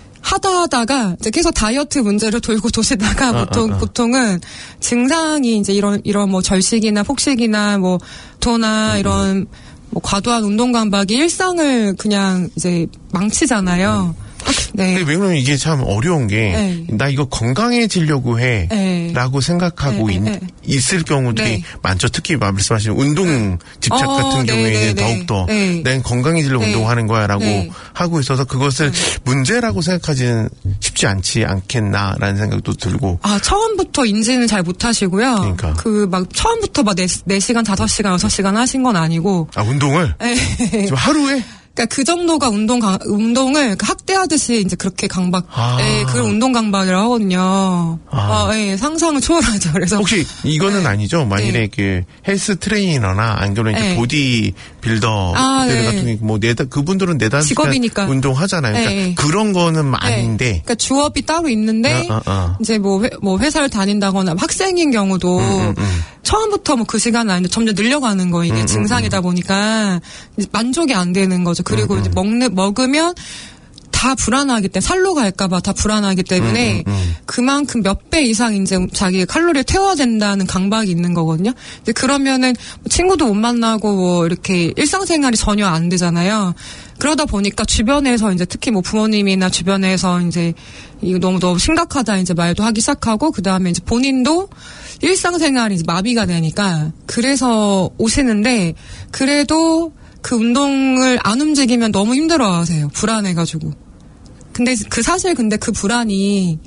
하다가 이제 계속 다이어트 문제를 돌고 도시다가 보통은 증상이 이제 이런 뭐 절식이나 폭식이나 뭐 도나 이런 과도한 운동 감각이 일상을 그냥 이제 망치잖아요. 근데 왜냐면 이게 참 어려운 게, 나 이거 건강해지려고 해. 라고 생각하고 있을 경우들이 많죠. 특히 말씀하신 운동 집착 같은 경우에는 더욱더, 난 건강해지려고 운동하는 거야 라고 하고 있어서 그것을 문제라고 생각하지는 쉽지 않겠나라는 생각도 들고. 처음부터 인지는 잘 못하시고요. 그러니까. 처음부터 4시간, 5시간, 6시간 하신 건 아니고. 운동을? 지금 하루에? 그러니까 그 정도가 운동을 학대하듯이 이제 그렇게 그걸 운동 강박이라고 하거든요. 상상을 초월하죠. 그래서. 혹시 이거는 아니죠? 만일에 헬스 트레이너나 아니면 이제 보디 빌더 같은 그분들은 4-5시간 운동하잖아요. 그러니까 그런 거는 아닌데. 그러니까 주업이 따로 있는데, 이제 회사를 다닌다거나 학생인 경우도 처음부터 그 시간은 아닌데 점점 늘려가는 거 이게 증상이다 보니까 만족이 안 되는 거죠. 그리고 이제 먹으면 다 불안하기 때문에 살로 갈까봐 다 불안하기 때문에 그만큼 몇 배 이상 이제 자기 칼로리를 태워야 된다는 강박이 있는 거거든요. 근데 그러면은 친구도 못 만나고 이렇게 일상생활이 전혀 안 되잖아요. 그러다 보니까 주변에서 이제 특히 부모님이나 주변에서 이제 이거 너무 심각하다 이제 말도 하기 시작하고 그 다음에 이제 본인도 일상생활이 이제 마비가 되니까 그래서 오시는데 그래도 그 운동을 안 움직이면 너무 힘들어하세요. 불안해가지고. 근데 그 불안이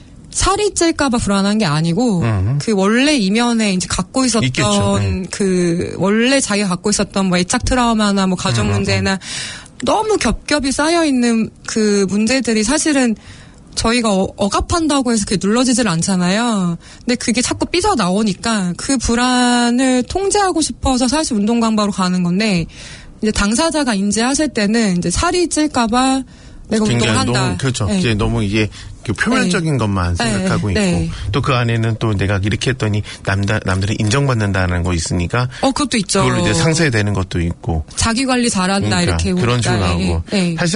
살이 찔까봐 불안한 게 아니고 원래 이면에 이제 갖고 있었던 원래 자기가 갖고 있었던 애착 트라우마나 가족 문제나 너무 겹겹이 쌓여 있는 그 문제들이 사실은 저희가 억압한다고 해서 그게 눌러지질 않잖아요. 근데 그게 자꾸 삐져 나오니까 그 불안을 통제하고 싶어서 사실 운동 강박으로 가는 건데 이제 당사자가 인지하실 때는 이제 살이 찔까봐 내가 운동을 한다. 너무, 그렇죠. 네. 이제 너무 이게 표면적인 것만 생각하고 있고 또 그 안에는 또 내가 이렇게 했더니 남들이 인정받는다는 거 있으니까 그것도 있죠. 그걸로 이제 상쇄되는 것도 있고 자기 관리 잘한다 그러니까 이렇게 그런 식으로 나오고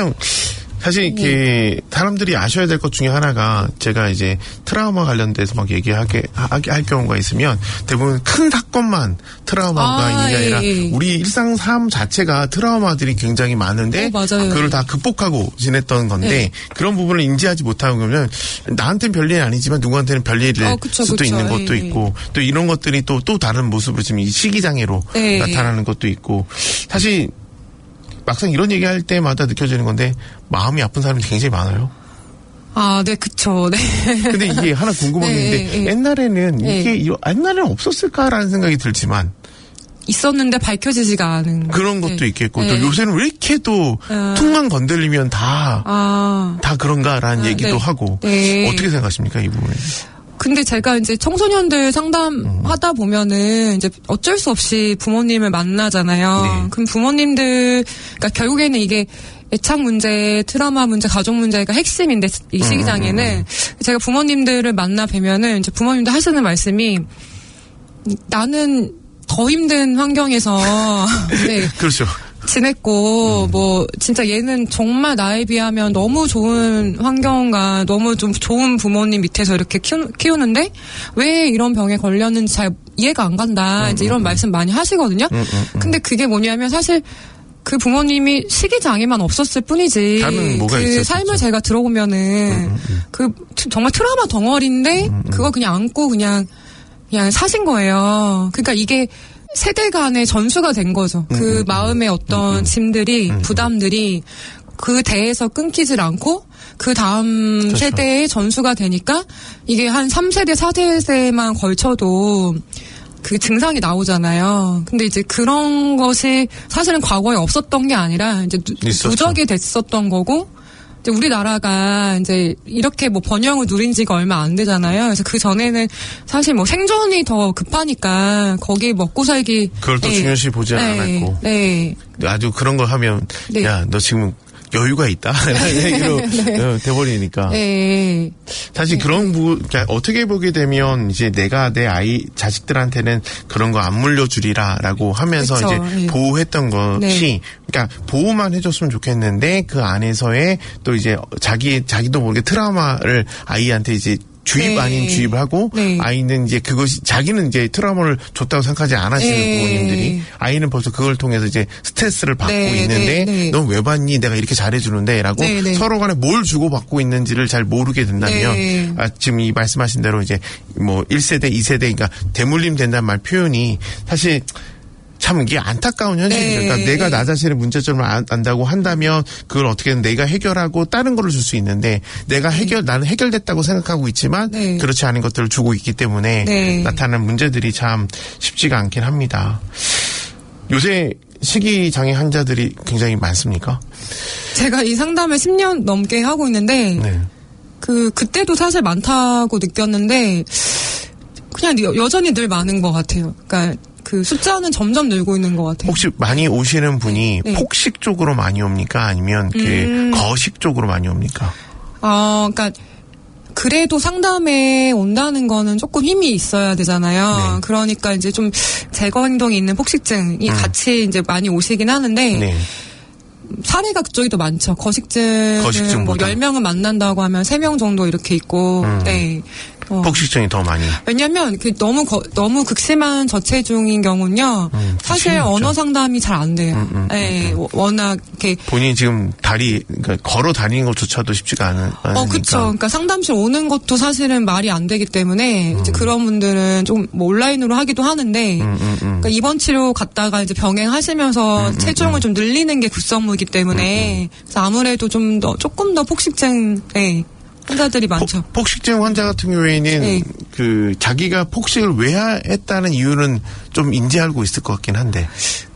사실 이렇게 사람들이 아셔야 될 것 중에 하나가 제가 이제 트라우마 관련돼서 막 얘기하게 할 경우가 있으면 대부분 큰 사건만 트라우마가 있는 게 아니라 우리 일상 삶 자체가 트라우마들이 굉장히 많은데 그걸 다 극복하고 지냈던 건데 그런 부분을 인지하지 못하고 그러면 나한테는 별일이 아니지만 누구한테는 별일일 수도 있는 것도 있고 또 이런 것들이 또 다른 모습으로 지금 이 시기장애로 나타나는 것도 있고 사실 막상 이런 얘기할 때마다 느껴지는 건데 마음이 아픈 사람이 굉장히 많아요. 네, 그쵸. 네. 근데 이게 하나 궁금한 게 있는데 옛날에는 옛날에는 없었을까라는 생각이 들지만 있었는데 밝혀지지가 않은 그런 것도 있겠고 또 요새는 왜 이렇게 또 툭만 건들리면 다 그런가라는 얘기도 하고 어떻게 생각하십니까 이 부분에? 근데 제가 이제 청소년들 상담하다 보면은 이제 어쩔 수 없이 부모님을 만나잖아요. 그럼 부모님들, 그러니까 결국에는 이게 애착 문제, 트라우마 문제, 가족 문제가 핵심인데 이 시기장에는 제가 부모님들을 만나 뵈면은 이제 부모님들 하시는 말씀이 나는 더 힘든 환경에서 그렇죠. 지냈고 진짜 얘는 정말 나에 비하면 너무 좋은 환경과 너무 좀 좋은 부모님 밑에서 이렇게 키우는데 왜 이런 병에 걸렸는지 잘 이해가 안 간다. 이제 이런 말씀 많이 하시거든요. 근데 그게 뭐냐면 사실 그 부모님이 시기장애만 없었을 뿐이지 다른 뭐가 그 삶을 제가 들어보면은 그 정말 트라우마 덩어리인데 그거 그냥 안고 그냥 사신 거예요. 그러니까 이게 세대 간의 전수가 된 거죠. 그 마음의 어떤 짐들이, 부담들이 그 대에서 끊기질 않고 그 다음 세대의 전수가 되니까 이게 한 3세대, 4세대만 걸쳐도 그 증상이 나오잖아요. 근데 이제 그런 것이 사실은 과거에 없었던 게 아니라 이제 누적이 됐었던 거고 우리나라가 이제 이렇게 번영을 누린 지가 얼마 안 되잖아요. 그래서 그 전에는 사실 생존이 더 급하니까 거기 먹고 살기. 그걸 또 중요시 보지 않았고. 아주 그런 걸 하면 야, 너 지금 여유가 있다. 얘기로 돼버리니까. 사실 그런 어떻게 보게 되면 이제 내가 내 자식들한테는 그런 거 안 물려주리라라고 하면서 이제 보호했던 것이 그러니까 보호만 해줬으면 좋겠는데 그 안에서의 또 이제 자기도 모르게 트라우마를 아이한테 이제 주입 아닌 주입을 하고 아이는 이제 그것이 자기는 이제 트라우마를 줬다고 생각하지 않으시는 부모님들이 아이는 벌써 그걸 통해서 이제 스트레스를 받고 있는데 넌 왜 받니? 내가 이렇게 잘해주는데라고 서로 간에 뭘 주고받고 있는지를 잘 모르게 된다면 지금 이 말씀하신 대로 이제 1세대, 2세대 그러니까 대물림 된다는 말 표현이 사실 참 이게 안타까운 현실이죠. 그러니까 내가 나 자신의 문제점을 안다고 한다면 그걸 어떻게든 내가 해결하고 다른 거를 줄 수 있는데 나는 해결됐다고 생각하고 있지만 그렇지 않은 것들을 주고 있기 때문에 나타나는 문제들이 참 쉽지가 않긴 합니다. 요새 시기장애 환자들이 굉장히 많습니까? 제가 이 상담을 10년 넘게 하고 있는데 그때도 사실 많다고 느꼈는데 그냥 여전히 늘 많은 것 같아요. 그러니까 그 숫자는 점점 늘고 있는 것 같아요. 혹시 많이 오시는 분이 폭식 쪽으로 많이 옵니까? 아니면 거식 쪽으로 많이 옵니까? 그러니까 그래도 상담에 온다는 거는 조금 힘이 있어야 되잖아요. 그러니까 이제 좀 제거 행동이 있는 폭식증이 같이 이제 많이 오시긴 하는데 사례가 그쪽이 더 많죠. 거식증은 10명을 만난다고 하면 3명 정도 이렇게 있고 폭식증이 더 많이. 왜냐면 너무 극심한 저체중인 경우는요. 사실 언어 상담이 잘 안 돼요. 워낙 이렇게 본인이 지금 그러니까 걸어 다니는 것조차도 쉽지가 않으니까. 그렇죠. 그러니까 상담실 오는 것도 사실은 말이 안 되기 때문에 이제 그런 분들은 좀 온라인으로 하기도 하는데 그러니까 입원 치료 갔다가 이제 병행하시면서 체중을 좀 늘리는 게 급선무이기 때문에 그래서 아무래도 조금 더 폭식증 환자들이 많죠. 폭식증 환자 같은 경우에는 자기가 폭식을 왜 했다는 이유는 좀 인지하고 있을 것 같긴 한데.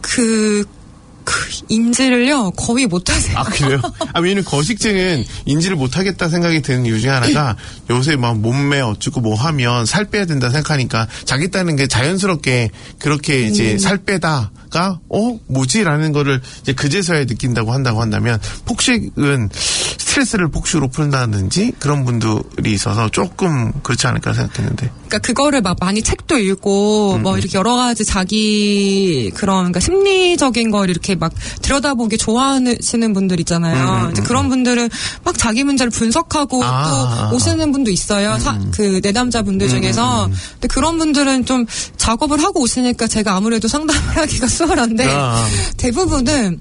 인지를요 거의 못하세요. 그래요? 왜냐면 거식증은 인지를 못하겠다 생각이 드는 이유 중에 하나가 요새 막 몸매 어쩌고 뭐 하면 살 빼야 된다 생각하니까 자기 딴는 게 자연스럽게 그렇게 이제 살 빼다 할까? 뭐지라는 거를 이제 그제서야 느낀다고 한다면 폭식은 스트레스를 폭식으로 푼다든지 그런 분들이 있어서 조금 그렇지 않을까 생각했는데. 그러니까 그거를 막 많이 책도 읽고 뭐 이렇게 여러 가지 자기 그런 그러니까 심리적인 걸 이렇게 막 들여다보기 좋아하시는 분들 있잖아요. 이제 그런 분들은 막 자기 문제를 분석하고 또 오시는 분도 있어요. 그 내담자분들 중에서. 근데 그런 분들은 좀 작업을 하고 오시니까 제가 아무래도 상담을 하기가 수월한데 대부분은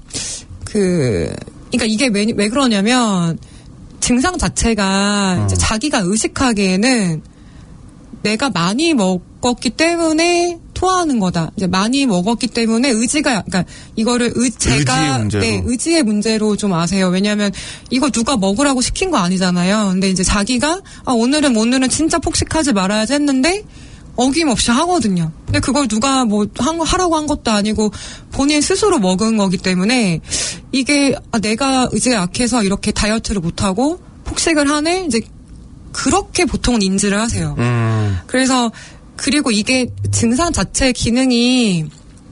그러니까 이게 왜 그러냐면 증상 자체가 이제 자기가 의식하기에는 내가 많이 먹었기 때문에 토하는 거다. 이제 많이 먹었기 때문에 의지가, 그러니까 이거를 제가 의지의 문제로 좀 아세요. 왜냐하면 이거 누가 먹으라고 시킨 거 아니잖아요. 근데 이제 자기가 오늘은 진짜 폭식하지 말아야지 했는데 어김없이 하거든요. 근데 그걸 누가 뭐 하라고 한 것도 아니고 본인 스스로 먹은 거기 때문에 이게 내가 의지가 약해서 이렇게 다이어트를 못하고 폭식을 하네? 이제 그렇게 보통은 인지를 하세요. 그래서 그리고 이게 증상 자체의 기능이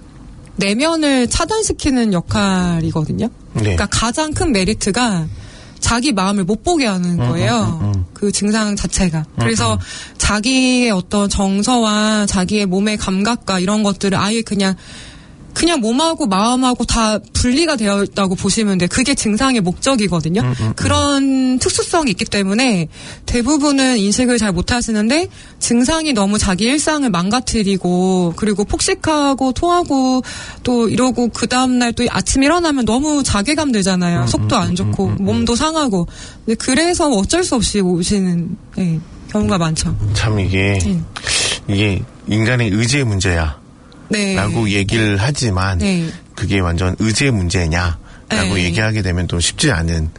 내면을 차단시키는 역할이거든요. 네. 그러니까 가장 큰 메리트가 자기 마음을 못 보게 하는 거예요. 그 증상 자체가. 그래서 자기의 어떤 정서와 자기의 몸의 감각과 이런 것들을 아예 그냥 몸하고 마음하고 다 분리가 되어 있다고 보시면 돼요. 그게 증상의 목적이거든요. 그런 특수성이 있기 때문에 대부분은 인식을 잘 못하시는데 증상이 너무 자기 일상을 망가뜨리고 그리고 폭식하고 토하고 또 이러고 그 다음날 또 아침 일어나면 너무 자괴감 들잖아요. 속도 안 좋고 몸도 상하고. 근데 그래서 어쩔 수 없이 오시는 경우가 많죠. 참 이게 인간의 의지의 문제야. 네. 라고 얘기를 하지만 그게 완전 의지의 문제냐라고 얘기하게 되면 또 쉽지 않은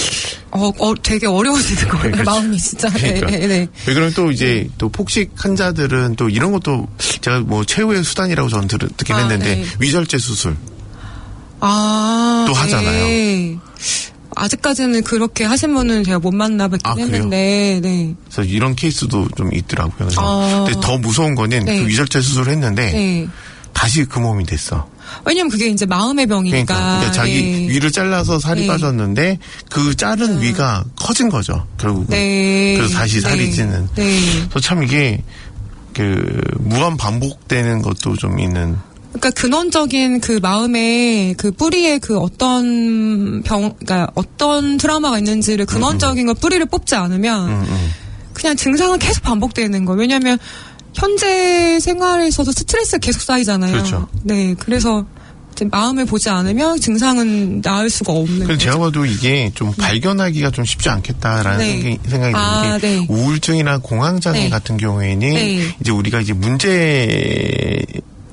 되게 어려워지는 거예요. 그렇죠. 마음이 진짜. 그러니까. 네. 왜 그러면 또 이제 또 폭식 환자들은 또 이런 것도 제가 뭐 최후의 수단이라고 저는 듣긴 했는데 위절제 수술 또 하잖아요. 아직까지는 그렇게 하신 분은 제가 못 만나뵙긴 했는데, 네. 그래서 이런 케이스도 좀 있더라고요. 근데 더 무서운 거는 그 위절제 수술을 했는데 다시 그 몸이 됐어. 왜냐면 그게 이제 마음의 병이니까. 그러니까 자기 위를 잘라서 살이 빠졌는데 그 자른 위가 커진 거죠. 결국은. 그래서 다시 살이 찌는. 그래서 참 이게 무한 반복되는 것도 좀 있는. 그러니까 근원적인 그 마음의 그 뿌리에 그 어떤 그러니까 어떤 트라우마가 있는지를 근원적인 걸 뿌리를 뽑지 않으면 그냥 증상은 계속 반복되는 거예요. 왜냐하면 현재 생활에서도 스트레스가 계속 쌓이잖아요. 그렇죠. 네, 그래서 마음을 보지 않으면 증상은 나을 수가 없는 거죠. 제가 봐도 이게 좀 발견하기가 좀 쉽지 않겠다라는 생각이 드는 게 우울증이나 공황장애 같은 경우에는 이제 우리가 이제 문제를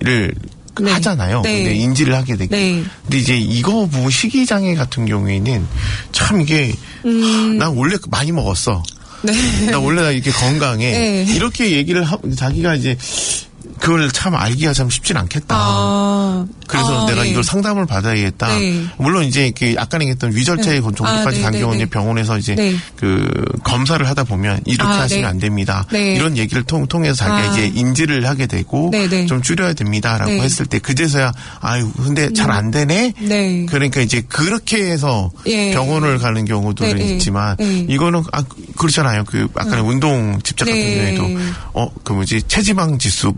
하잖아요. 근데 인지를 하게 되고. 근데 이제 이거 부분 식이장애 같은 경우에는 참 이게 난 원래 많이 먹었어. 나 원래 이렇게 건강해. 이렇게 얘기를 자기가 이제 그걸 참 알기가 참 쉽진 않겠다. 그래서 내가 이걸 상담을 받아야겠다. 물론 이제 아까 얘기했던 위절제 정도까지 간 경우는 병원에서 이제 그 검사를 하다 보면 이렇게 하시면 안 됩니다. 이런 얘기를 통해서 자기가 이제 인지를 하게 되고 좀 줄여야 됩니다라고 했을 때 그제서야 근데 잘 안 되네. 그러니까 이제 그렇게 해서 병원을 가는 경우들은 있지만 이거는 그렇잖아요. 아까 운동 집착 같은 경우에도 체지방 지수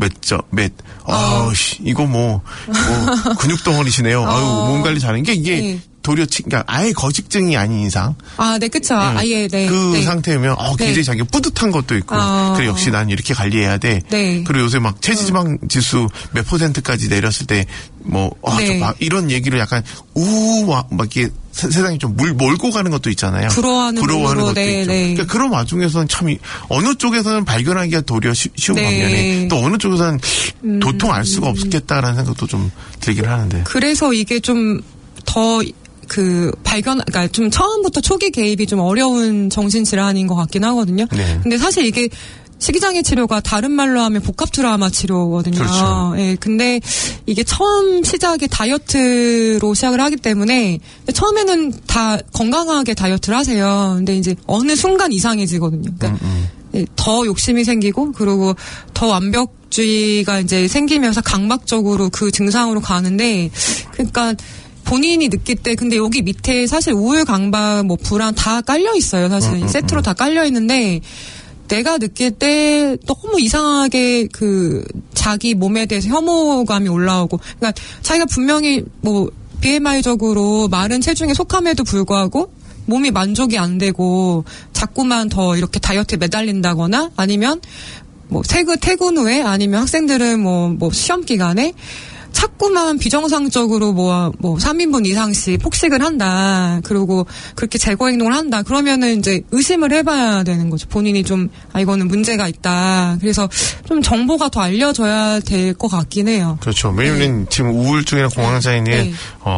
이거 뭐 근육덩어리시네요. 몸 관리 잘하는 게 이게 도리어 그러니까 아예 거식증이 아닌 이상. 네, 그쵸. 아예, 그 상태면 굉장히 자기가 뿌듯한 것도 있고. 그래, 역시 난 이렇게 관리해야 돼. 그리고 요새 막 체지방 지수 몇 %까지 내렸을 때 이런 얘기를 약간 막 이렇게 세상이 좀 몰고 가는 것도 있잖아요. 부러워하는 것도 있죠. 그러니까 그런 와중에서는 참 어느 쪽에서는 발견하기가 도리어 쉬운 반면에 또 어느 쪽에서는 도통 알 수가 없겠다라는 생각도 좀 들긴 하는데. 그래서 이게 좀 더 그러니까 좀 처음부터 초기 개입이 좀 어려운 정신질환인 것 같긴 하거든요. 근데 사실 이게 식이장애 치료가 다른 말로 하면 복합 트라우마 치료거든요. 그렇죠. 근데 이게 처음 시작이 다이어트로 시작을 하기 때문에 처음에는 다 건강하게 다이어트를 하세요. 근데 이제 어느 순간 이상해지거든요. 그러니까 더 욕심이 생기고 그리고 더 완벽주의가 이제 생기면서 강박적으로 그 증상으로 가는데 그러니까 본인이 느낄 때 근데 여기 밑에 사실 우울, 강박, 뭐 불안 다 깔려 있어요. 사실 세트로 다 깔려 있는데 내가 느낄 때 너무 이상하게 그 자기 몸에 대해서 혐오감이 올라오고 그러니까 자기가 분명히 뭐 BMI적으로 마른 체중에 속함에도 불구하고 몸이 만족이 안 되고 자꾸만 더 이렇게 다이어트에 매달린다거나 아니면 뭐 퇴근 후에 아니면 학생들은 뭐 시험 기간에 자꾸만 비정상적으로 뭐 3인분 이상씩 폭식을 한다. 그리고 그렇게 제거 행동을 한다. 그러면은 이제 의심을 해봐야 되는 거죠. 본인이 좀, 이거는 문제가 있다. 그래서 좀 정보가 더 알려져야 될 것 같긴 해요. 그렇죠. 왜냐면 지금 우울증이나 공황장애는,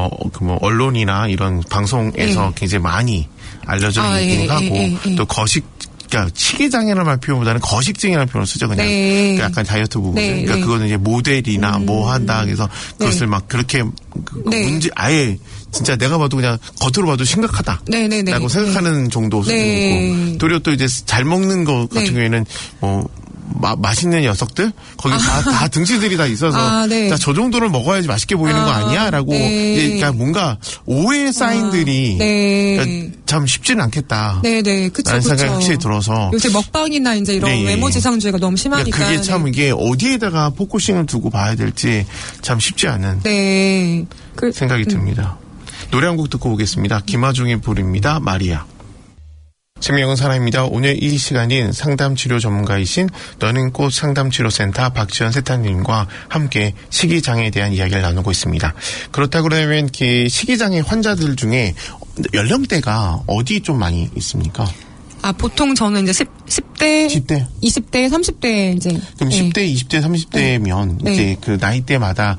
언론이나 이런 방송에서 굉장히 많이 알려져 있긴 하고, 또 그러니까 치계장애라는 말 표현보다는 거식증이라는 표현을 쓰죠. 그냥 그러니까 약간 다이어트 부분. 그러니까 그거는 이제 모델이나 뭐 한다. 그래서 그것을 막 그렇게 문제 아예 진짜 내가 봐도 그냥 겉으로 봐도 심각하다. 라고 생각하는 정도 수준이고 도리어 또 이제 잘 먹는 거 같은 경우에는 맛있는 녀석들 거기 다 등치들이 다 있어서 자, 저 정도를 먹어야지 맛있게 보이는 거 아니야라고 그러니까 뭔가 오해의 사인들이 그러니까 참 쉽지는 않겠다. 그쵸. 라는 생각이 확실히 들어서 요새 먹방이나 이제 이런 외모 지상주의가 너무 심하니까 그러니까 그게 참 이게 어디에다가 포커싱을 두고 봐야 될지 참 쉽지 않은 생각이 듭니다. 노래 한 곡 듣고 오겠습니다. 김하중의 부릅니다. 마리아. 생명은 사람입니다. 오늘 이 시간인 상담치료 전문가이신 너는꽃 상담치료센터 박지연 세탁님과 함께 식이장애에 대한 이야기를 나누고 있습니다. 그렇다고 그러면 식이장애 환자들 중에 연령대가 어디 좀 많이 있습니까? 보통 저는 이제 10대, 20대, 30대 이제. 그럼 10대, 20대, 30대면 이제 그 나이대마다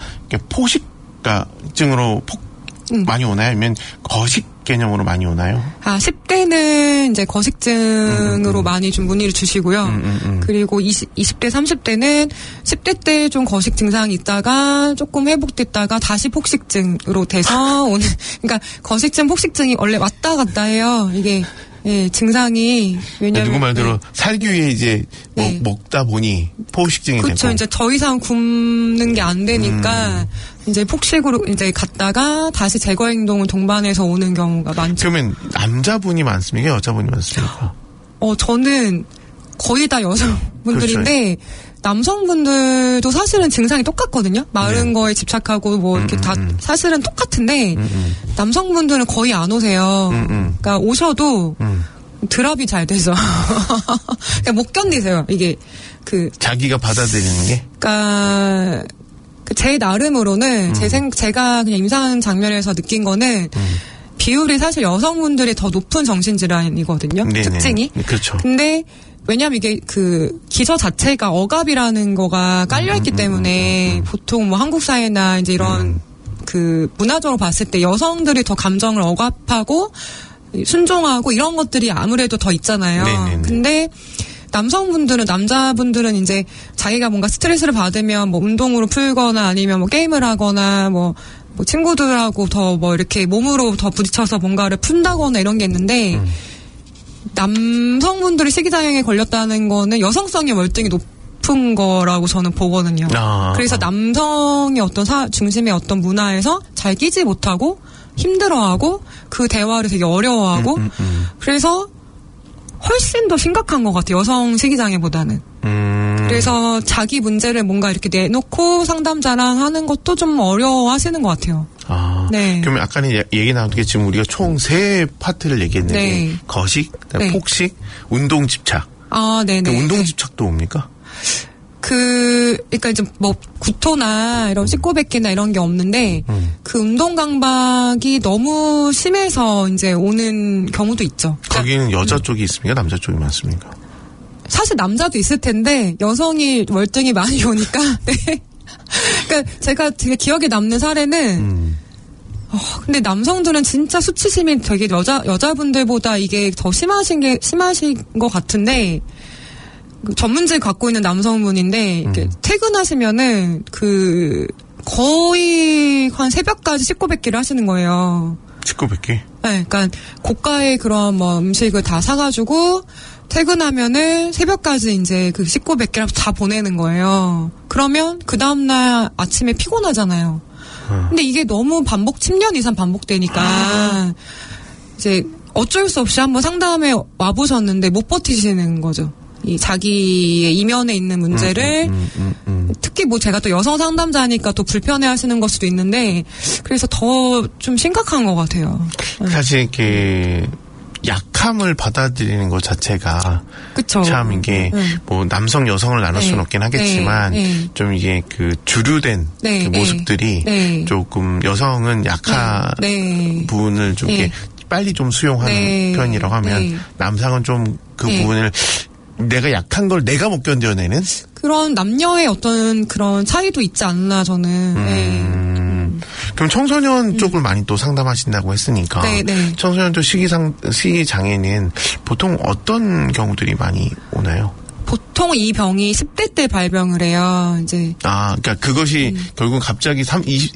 포식증으로 많이 오나요? 아니면 거식 개념으로 많이 오나요? 10대는 이제 거식증으로 많이 좀 문의를 주시고요. 그리고 20대, 30대는 10대 때 좀 거식 증상이 있다가 조금 회복됐다가 다시 폭식증으로 돼서 오는, 그러니까 거식증, 폭식증이 원래 왔다 갔다 해요. 이게, 증상이, 왜냐면. 누구 말대로 살기 위해 이제 먹다 보니 포식증이 되고. 그렇죠. 이제 더 이상 굶는 게 안 되니까 이제 폭식으로 이제 갔다가 다시 제거 행동을 동반해서 오는 경우가 많죠. 그러면 남자분이 많습니까? 여자분이 많습니까? 저는 거의 다 여성분들인데 남성분들도 사실은 증상이 똑같거든요. 마른 거에 집착하고 뭐 이렇게 다 사실은 똑같은데 남성분들은 거의 안 오세요. 그러니까 오셔도 드랍이 잘 돼서 그러니까 못 견디세요. 이게 자기가 받아들이는 게. 그러니까 제 나름으로는 제가 그냥 임상 장면에서 느낀 거는 비율이 사실 여성분들이 더 높은 정신질환이거든요. 특징이. 그렇죠. 근데 왜냐면 이게 기저 자체가 억압이라는 거가 깔려있기 때문에 보통 뭐 한국 사회나 이제 이런 문화적으로 봤을 때 여성들이 더 감정을 억압하고 순종하고 이런 것들이 아무래도 더 있잖아요. 근데 남자분들은 이제 자기가 뭔가 스트레스를 받으면 뭐 운동으로 풀거나 아니면 뭐 게임을 하거나 뭐 친구들하고 더 뭐 이렇게 몸으로 더 부딪혀서 뭔가를 푼다거나 이런 게 있는데 남성분들이 식이장애에 걸렸다는 거는 여성성의 월등히 높은 거라고 저는 보거든요. 그래서 남성의 어떤 중심의 어떤 문화에서 잘 끼지 못하고 힘들어하고 그 대화를 되게 어려워하고 그래서 훨씬 더 심각한 것 같아요. 여성 식이장애보다는. 그래서 자기 문제를 뭔가 이렇게 내놓고 상담자랑 하는 것도 좀 어려워하시는 것 같아요. 그러면 아까는 얘기 나온 게 지금 우리가 총 3파트를 얘기했는데 거식, 폭식, 운동 집착. 운동 집착도 옵니까? 그러니까 이제 뭐 구토나 이런 씻고 뱉기나 이런 게 없는데 그 운동 강박이 너무 심해서 이제 오는 경우도 있죠. 거기는 여자 쪽이 있습니까? 남자 쪽이 많습니까? 사실 남자도 있을 텐데 여성이 월등히 많이 오니까. 그러니까 제가 되게 기억에 남는 사례는 근데 남성들은 진짜 수치심이 되게 여자분들보다 이게 더 심하신 것 같은데. 전문직 갖고 있는 남성분인데 퇴근하시면은 거의 한 새벽까지 씻고 뱉기를 하시는 거예요. 씻고 뱉기? 네, 그러니까 고가의 그런 뭐 음식을 다 사가지고 퇴근하면은 새벽까지 이제 그 씻고 뵙기랑 다 보내는 거예요. 그러면 그 다음날 아침에 피곤하잖아요. 근데 이게 너무 10년 이상 반복되니까 이제 어쩔 수 없이 한번 상담에 와보셨는데 못 버티시는 거죠. 이 자기의 이면에 있는 문제를 특히 뭐 제가 또 여성 상담자니까 또 불편해하시는 걸 수도 있는데 그래서 더 좀 심각한 것 같아요. 사실 이렇게 약함을 받아들이는 것 자체가 그쵸. 참 이게 뭐 남성 여성을 나눌 수는 없긴 하겠지만 좀 이게 그 주류된 그 모습들이 조금 여성은 약한 부분을 좀 이렇게 빨리 좀 수용하는 편이라고 하면 남성은 좀 그 부분을 내가 약한 걸 내가 못 견뎌내는 그런 남녀의 어떤 그런 차이도 있지 않나 저는. 그럼 청소년 쪽을 많이 또 상담하신다고 했으니까 청소년 쪽 시기 장애는 보통 어떤 경우들이 많이 오나요? 보통 이 병이 10대 때 발병을 해요. 이제 그러니까 그것이 결국 갑자기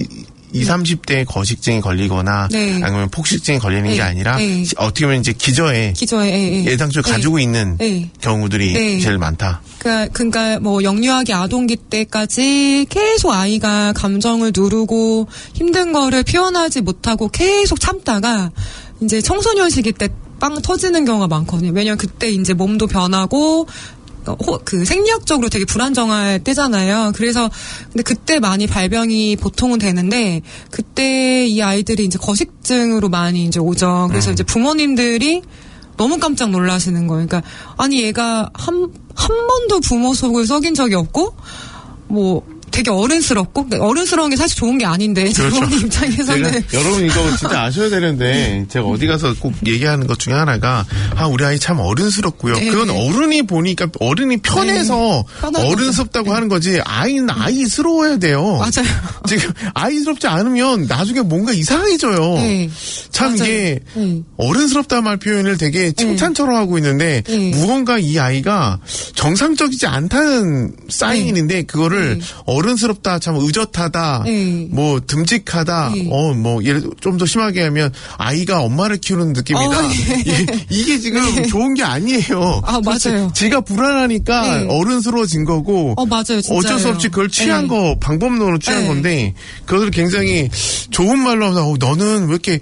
30대에 거식증이 걸리거나 아니면 폭식증이 걸리는 게 아니라 어떻게 보면 이제 기저에 예상적으로 가지고 있는 경우들이 제일 많다. 그러니까 뭐 영유아기 아동기 때까지 계속 아이가 감정을 누르고 힘든 거를 표현하지 못하고 계속 참다가 이제 청소년 시기 때 빵 터지는 경우가 많거든요. 왜냐면 그때 이제 몸도 변하고 그 생리학적으로 되게 불안정할 때잖아요. 그래서 근데 그때 많이 발병이 보통은 되는데 그때 이 아이들이 이제 거식증으로 많이 이제 오죠. 그래서 이제 부모님들이 너무 깜짝 놀라시는 거예요. 그러니까 아니 얘가 한 번도 부모 속을 썩인 적이 없고 뭐 되게 어른스럽고 어른스러운 게 사실 좋은 게 아닌데 부모님 입장에서는 여러분 이거 진짜 아셔야 되는데 제가 어디 가서 꼭 얘기하는 것 중에 하나가 우리 아이 참 어른스럽고요. 그건 어른이 보니까 어른이 편해서 어른스럽다고 하는 거지 아이는 아이스러워야 돼요. 맞아요. 지금 아이스럽지 않으면 나중에 뭔가 이상해져요. 참 맞아요. 이게 어른스럽다 말 표현을 되게 칭찬처럼 하고 있는데 무언가 이 아이가 정상적이지 않다는 사인인데 그거를 어른스럽다, 참 의젓하다, 뭐 듬직하다, 뭐 예를 좀 더 심하게 하면 아이가 엄마를 키우는 느낌이다. 이게 지금 좋은 게 아니에요. 맞아요. 지가 불안하니까 어른스러워진 거고. 맞아요, 진짜요. 어쩔 수 없이 그걸 취한 거, 방법론으로 취한 건데 그것을 굉장히 좋은 말로 하면서 너는 왜 이렇게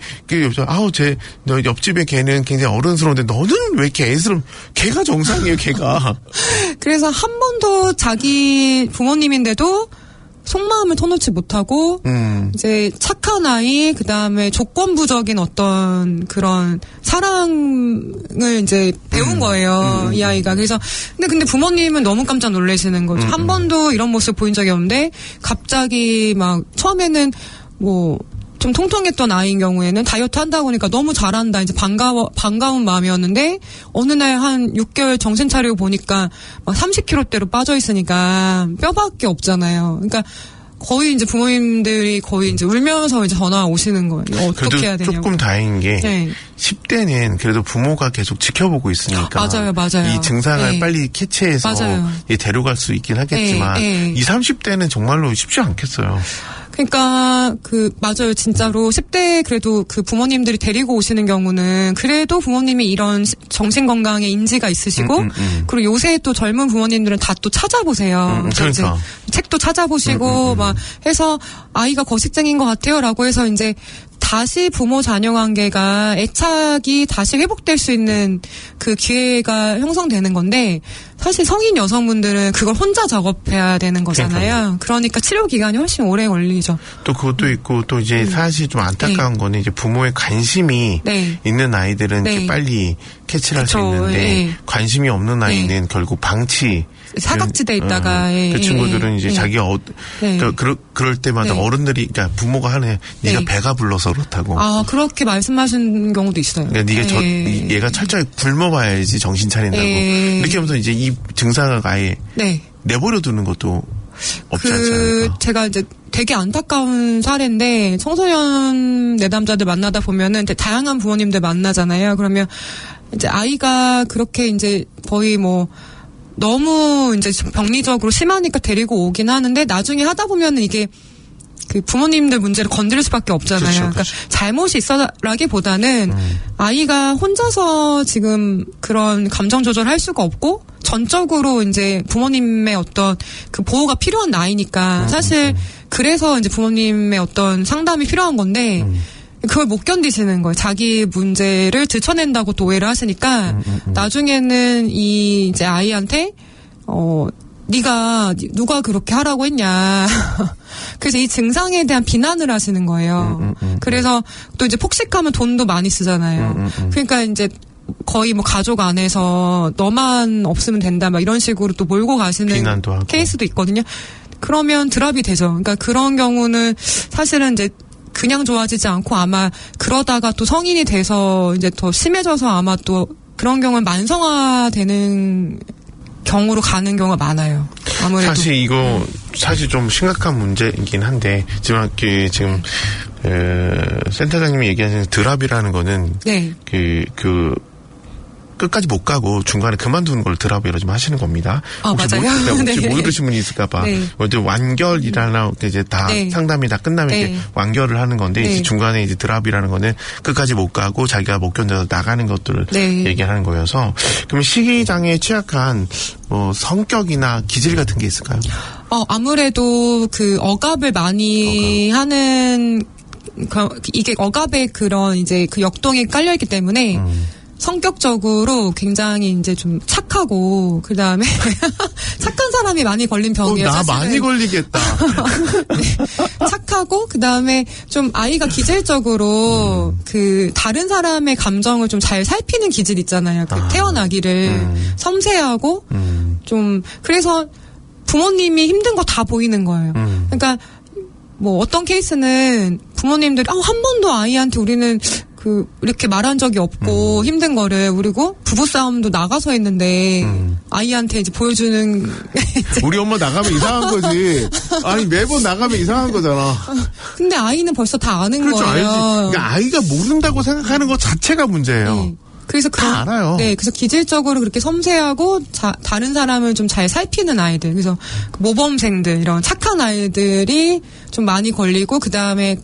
너 옆집에 걔는 굉장히 어른스러운데 너는 왜 이렇게 애스러운? 걔가 정상이에요, 걔가. 그래서 한 번도 자기 부모님인데도 속마음을 터놓지 못하고 이제 착한 아이 그다음에 조건부적인 어떤 그런 사랑을 이제 배운 거예요. 이 아이가. 그래서 근데 부모님은 너무 깜짝 놀라시는 거죠. 한 번도 이런 모습 보인 적이 없는데 갑자기 막 처음에는 뭐 좀 통통했던 아이인 경우에는 다이어트 한다고 하니까 너무 잘한다. 이제 반가운 마음이었는데 어느 날 한 6개월 정신 차리고 보니까 막 30kg대로 빠져 있으니까 뼈밖에 없잖아요. 그러니까 거의 이제 부모님들이 거의 이제 울면서 이제 전화 오시는 거예요. 어떻게 해야 되냐고. 조금 다행인 게 10대는 그래도 부모가 계속 지켜보고 있으니까 맞아요. 이 증상을 빨리 캐치해서 데려갈 수 있긴 하겠지만 20, 30대는 정말로 쉽지 않겠어요. 그러니까 맞아요. 진짜로 10대 그래도 그 부모님들이 데리고 오시는 경우는 그래도 부모님이 이런 정신 건강에 인지가 있으시고 그리고 요새 또 젊은 부모님들은 다 또 찾아보세요. 그러니까 책도 찾아보시고 막 해서 아이가 거식증인 것 같아요라고 해서 이제 다시 부모 자녀 관계가 애착이 다시 회복될 수 있는 그 기회가 형성되는 건데 사실 성인 여성분들은 그걸 혼자 작업해야 되는 거잖아요. 그러니까 치료 기간이 훨씬 오래 걸리죠. 또 그것도 있고 또 이제 사실 좀 안타까운 거는 이제 부모의 관심이 있는 아이들은 이렇게 빨리 캐치를 할 수 있는데 관심이 없는 아이는 결국 방치 사각지대에 있다가 그 친구들은 이제 자기가 그럴 때마다 어른들이 그러니까 부모가 하는 네가 배가 불러서 그렇다고. 그렇게 말씀하시는 경우도 있어요. 그러니까 네가 얘가 철저히 굶어봐야지 정신 차린다고. 이렇게 하면서 이제 이 증상을 아예 내버려 두는 것도 없지 않잖아요. 제가 이제 되게 안타까운 사례인데 청소년 내담자들 만나다 보면은 이제 다양한 부모님들 만나잖아요. 그러면 이제 아이가 그렇게 이제 거의 뭐 너무 이제 병리적으로 심하니까 데리고 오긴 하는데 나중에 하다 보면은 이게 그 부모님들 문제를 건드릴 수밖에 없잖아요. 그렇죠, 그러니까 잘못이 있어라기보다는 아이가 혼자서 지금 그런 감정 조절할 수가 없고 전적으로 이제 부모님의 어떤 그 보호가 필요한 나이니까 사실 그래서 이제 부모님의 어떤 상담이 필요한 건데 그걸 못 견디시는 거예요. 자기 문제를 들춰낸다고 또 오해를 하시니까 나중에는 이 이제 아이한테 네가 누가 그렇게 하라고 했냐. 그래서 이 증상에 대한 비난을 하시는 거예요. 그래서 또 이제 폭식하면 돈도 많이 쓰잖아요. 그러니까 이제 거의 뭐 가족 안에서 너만 없으면 된다 막 이런 식으로 또 몰고 가시는 케이스도 있거든요. 그러면 드랍이 되죠. 그러니까 그런 경우는 사실은 이제 그냥 좋아지지 않고 아마 그러다가 또 성인이 돼서 이제 더 심해져서 아마 또 그런 경우는 만성화되는 경우로 가는 경우가 많아요. 아무래도. 사실 이거 사실 좀 심각한 문제이긴 한데 지금 센터장님이 얘기하시는 드랍이라는 거는 네. 끝까지 못 가고 중간에 그만두는 걸 드랍이라고 좀 하시는 겁니다. 맞아요. 혹시 네. 모르신 분이 있을까봐. 네. 완결이라나 이제 다 네. 상담이 다 끝나면 네. 이제 완결을 하는 건데 네. 이제 중간에 이제 드랍이라는 거는 끝까지 못 가고 자기가 못 견뎌서 나가는 것들을 네. 얘기하는 거여서 그러면 시기장애에 취약한 성격이나 기질 같은 게 있을까요? 아무래도 그 억압을 많이 하는 이게 억압의 그런 이제 그 역동이 깔려있기 때문에 성격적으로 굉장히 이제 좀 착하고 그다음에 착한 사람이 많이 걸린 병이에요. 나 사실은. 많이 걸리겠다. 네. 착하고 그다음에 좀 아이가 기질적으로 그 다른 사람의 감정을 좀 잘 살피는 기질 있잖아요. 그 태어나기를 섬세하고 좀 그래서 부모님이 힘든 거 다 보이는 거예요. 그러니까 뭐 어떤 케이스는 부모님들이 한 번도 아이한테 우리는 이렇게 말한 적이 없고 힘든 거를 그리고 부부싸움도 나가서 했는데 아이한테 이제 보여주는 우리 엄마 나가면 이상한 거지. 아니 매번 나가면 이상한 거잖아. 근데 아이는 벌써 다 아는 그렇죠, 거예요. 알지. 그러니까 아이가 모른다고 생각하는 것 자체가 문제예요. 네. 그래서 다 알아요. 네, 그래서 기질적으로 그렇게 섬세하고 다른 사람을 좀 잘 살피는 아이들. 그래서 모범생들 이런 착한 아이들이 좀 많이 걸리고 그다음에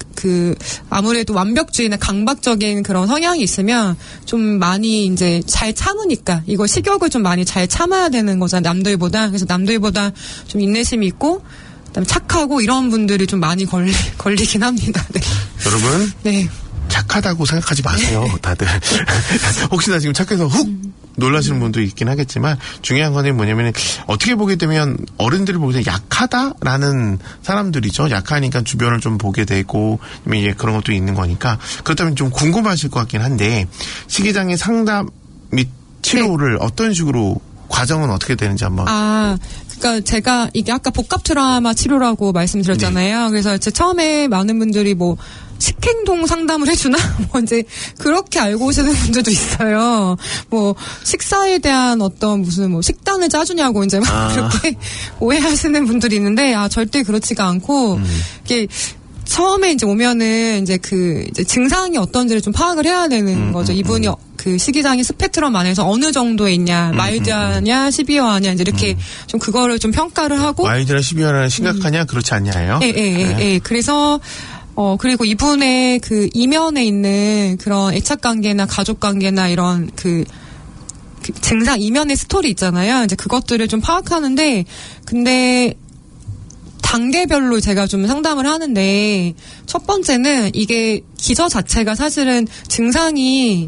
아무래도 완벽주의나 강박적인 그런 성향이 있으면 좀 많이 이제 잘 참으니까 이거 식욕을 좀 많이 잘 참아야 되는 거잖아요. 남들보다. 그래서 남들보다 좀 인내심이 있고 그다음에 착하고 이런 분들이 좀 많이 걸리긴 합니다. 네. 여러분. 네. 착하다고 생각하지 마세요, 다들. 혹시나 지금 착해서 훅 놀라시는 분도 있긴 하겠지만 중요한 건 뭐냐면 어떻게 보게 되면 어른들을 보게 되면 약하다라는 사람들이죠. 약하니까 주변을 좀 보게 되고 이제 그런 것도 있는 거니까 그렇다면 좀 궁금하실 것 같긴 한데 시기장애 상담 및 치료를 어떤 식으로 과정은 어떻게 되는지 한번. 그러니까 제가 이게 아까 복합 트라우마 치료라고 말씀드렸잖아요. 그래서 처음에 많은 분들이 식행동 상담을 해주나? 이제 그렇게 알고 오시는 분들도 있어요. 식사에 대한 어떤 무슨 식단을 짜주냐고 이제 그렇게 오해하시는 분들이 있는데, 절대 그렇지가 않고, 이게 처음에 이제 오면은 이제 이제 증상이 어떤지를 좀 파악을 해야 되는 거죠. 이분이 그 시기장애 스펙트럼 안에서 어느 정도에 있냐, 마일드하냐, 시비어하냐, 이제 이렇게 좀 그거를 좀 평가를 하고. 마일드나 시비어나 심각하냐, 그렇지 않냐예요? 예. 그래서, 그리고 이분의 그 이면에 있는 그런 애착관계나 가족관계나 이런 그 증상 이면의 스토리 있잖아요. 이제 그것들을 좀 파악하는데, 근데 단계별로 제가 좀 상담을 하는데, 첫 번째는 이게 기저 자체가 사실은 증상이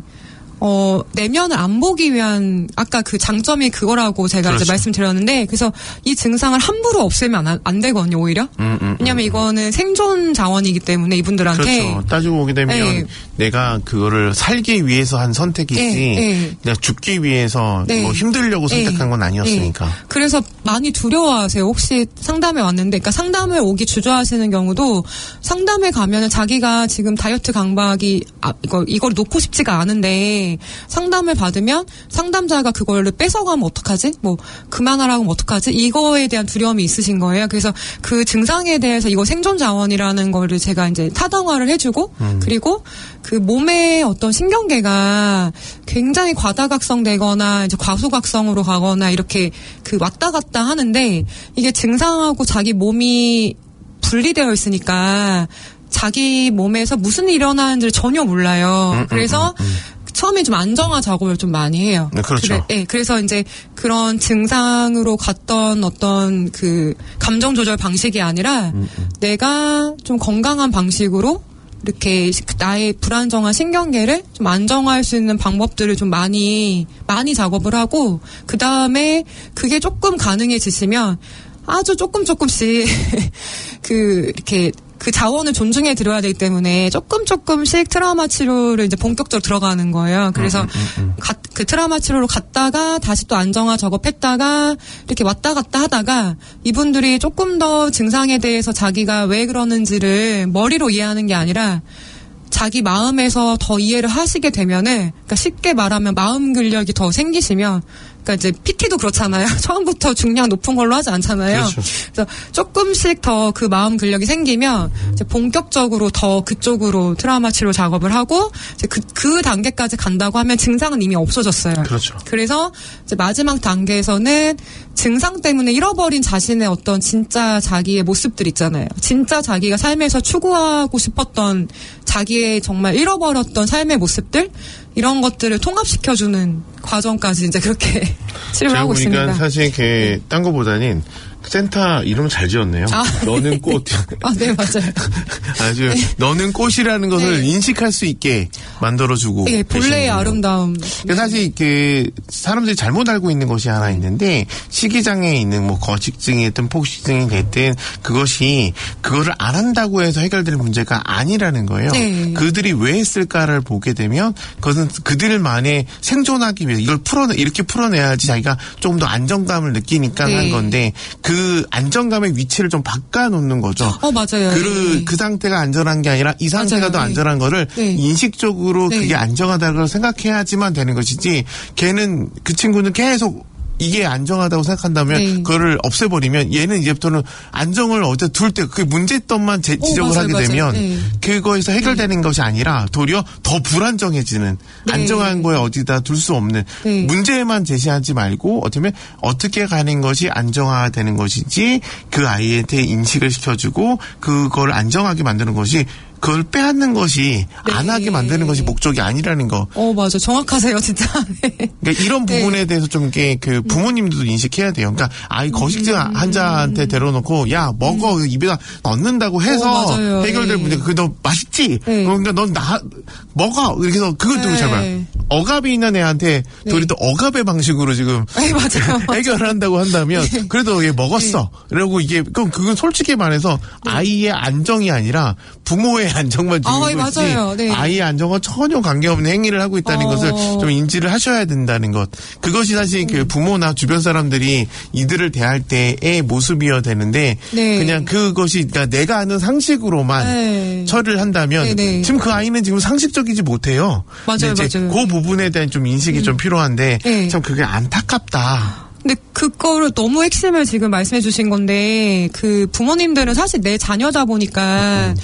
내면을 안 보기 위한 아까 그 장점이 그거라고 제가 그렇죠. 이제 말씀드렸는데 그래서 이 증상을 함부로 없애면 안 되거든요 오히려 왜냐면 이거는 생존 자원이기 때문에 이분들한테 그렇죠. 따지고 보게 되면 내가 그거를 살기 위해서 한 선택이지 그냥 죽기 위해서 힘들려고 선택한 건 아니었으니까 그래서 많이 두려워하세요. 혹시 상담에 왔는데 그러니까 상담을 오기 주저하시는 경우도 상담에 가면은 자기가 지금 다이어트 강박이 이걸 놓고 싶지가 않은데 상담을 받으면 상담자가 그거를 뺏어가면 어떡하지? 그만하라고 하면 어떡하지? 이거에 대한 두려움이 있으신 거예요. 그래서 그 증상에 대해서 이거 생존 자원이라는 거를 제가 이제 타당화를 해주고 그리고 그 몸의 어떤 신경계가 굉장히 과다각성되거나 이제 과소각성으로 가거나 이렇게 왔다 갔다 하는데 이게 증상하고 자기 몸이 분리되어 있으니까 자기 몸에서 무슨 일이 일어나는지를 전혀 몰라요. 그래서 처음에 좀 안정화 작업을 좀 많이 해요. 네, 그렇죠. 그래서 이제 그런 증상으로 갔던 어떤 그 감정 조절 방식이 아니라 내가 좀 건강한 방식으로 이렇게 나의 불안정한 신경계를 좀 안정화할 수 있는 방법들을 좀 많이 작업을 하고, 그 다음에 그게 조금 가능해지시면 아주 조금씩 이렇게 그 자원을 존중해 드려야 되기 때문에 조금씩 트라우마 치료를 이제 본격적으로 들어가는 거예요. 그래서 그 트라우마 치료로 갔다가 다시 또 안정화 작업했다가 이렇게 왔다 갔다 하다가 이분들이 조금 더 증상에 대해서 자기가 왜 그러는지를 머리로 이해하는 게 아니라 자기 마음에서 더 이해를 하시게 되면은, 그러니까 쉽게 말하면 마음 근력이 더 생기시면, 그러니까 이제 PT도 그렇잖아요. 처음부터 중량 높은 걸로 하지 않잖아요. 그렇죠. 그래서 조금씩 더 그 마음 근력이 생기면 이제 본격적으로 더 그쪽으로 트라우마 치료 작업을 하고, 이제 그 단계까지 간다고 하면 증상은 이미 없어졌어요. 그렇죠. 그래서 이제 마지막 단계에서는 증상 때문에 잃어버린 자신의 어떤 진짜 자기의 모습들 있잖아요. 진짜 자기가 삶에서 추구하고 싶었던 자기의 정말 잃어버렸던 삶의 모습들, 이런 것들을 통합시켜주는 과정까지 이제 그렇게 치료를 하고 있습니다. 제가 보니까 사실 딴 거보다는 센터 이름 잘 지었네요. 너는 꽃. 네, 맞아요. 아주 너는 꽃이라는 것을 인식할 수 있게 만들어주고. 네, 본래의 아름다움. 사실 사람들이 잘못 알고 있는 것이 하나 있는데, 식이장애에 있는 뭐 거식증이 됐든 폭식증이 됐든 그거를 안 한다고 해서 해결될 문제가 아니라는 거예요. 네. 그들이 왜 했을까를 보게 되면 그것은 그들만의 생존하기 위해서 이렇게 풀어내야지 자기가 조금 더 안정감을 느끼니까 한 건데, 그 안정감의 위치를 좀 바꿔놓는 거죠. 맞아요. 그 상태가 안전한 게 아니라 이 상태가 더 안전한 거를 인식적으로 그게 안정하다고 생각해야지만 되는 것이지, 그 친구는 계속 이게 안정하다고 생각한다면 그거를 없애버리면 얘는 이제부터는 안정을 둘 때 그 문제점만 지적을 하게 되면 그거에서 해결되는 것이 아니라 도리어 더 불안정해지는, 안정한 거에 어디다 둘 수 없는 문제만 제시하지 말고 어떻게 가는 것이 안정화되는 것인지 그 아이한테 인식을 시켜주고 그걸 안정하게 만드는 것이, 그걸 빼앗는 것이 안 하게 만드는 것이 목적이 아니라는 거. 맞아. 정확하세요, 진짜. 그러니까 이런 부분에 대해서 좀 부모님들도 인식해야 돼요. 그러니까 아이 거식증 환자한테 데려놓고 야 먹어 입에다 넣는다고 해서 해결될 문제. 그게 너 맛있지? 그러니까 넌 먹어 이렇게 해서 그걸 두고 잘 억압이 있는 애한테 우리 또 억압의 방식으로 지금 해결을 한다고 한다면 그래도 얘 먹었어. 그리고 그럼 그건 솔직히 말해서 아이의 안정이 아니라 부모의 안정만 주는 것이지 아이의 안정과 전혀 관계없는 행위를 하고 있다는 것을 좀 인지를 하셔야 된다는 것. 그것이 사실 부모나 주변 사람들이 이들을 대할 때의 모습이어야 되는데 그냥 그것이 그러니까 내가 아는 상식으로만 처리를 한다면 지금 그 아이는 지금 상식적이지 못해요. 맞아요. 그 부분에 대한 좀 인식이 좀 필요한데 참 그게 안타깝다. 근데 그거를 너무 핵심을 지금 말씀해 주신 건데, 그 부모님들은 사실 내 자녀다 보니까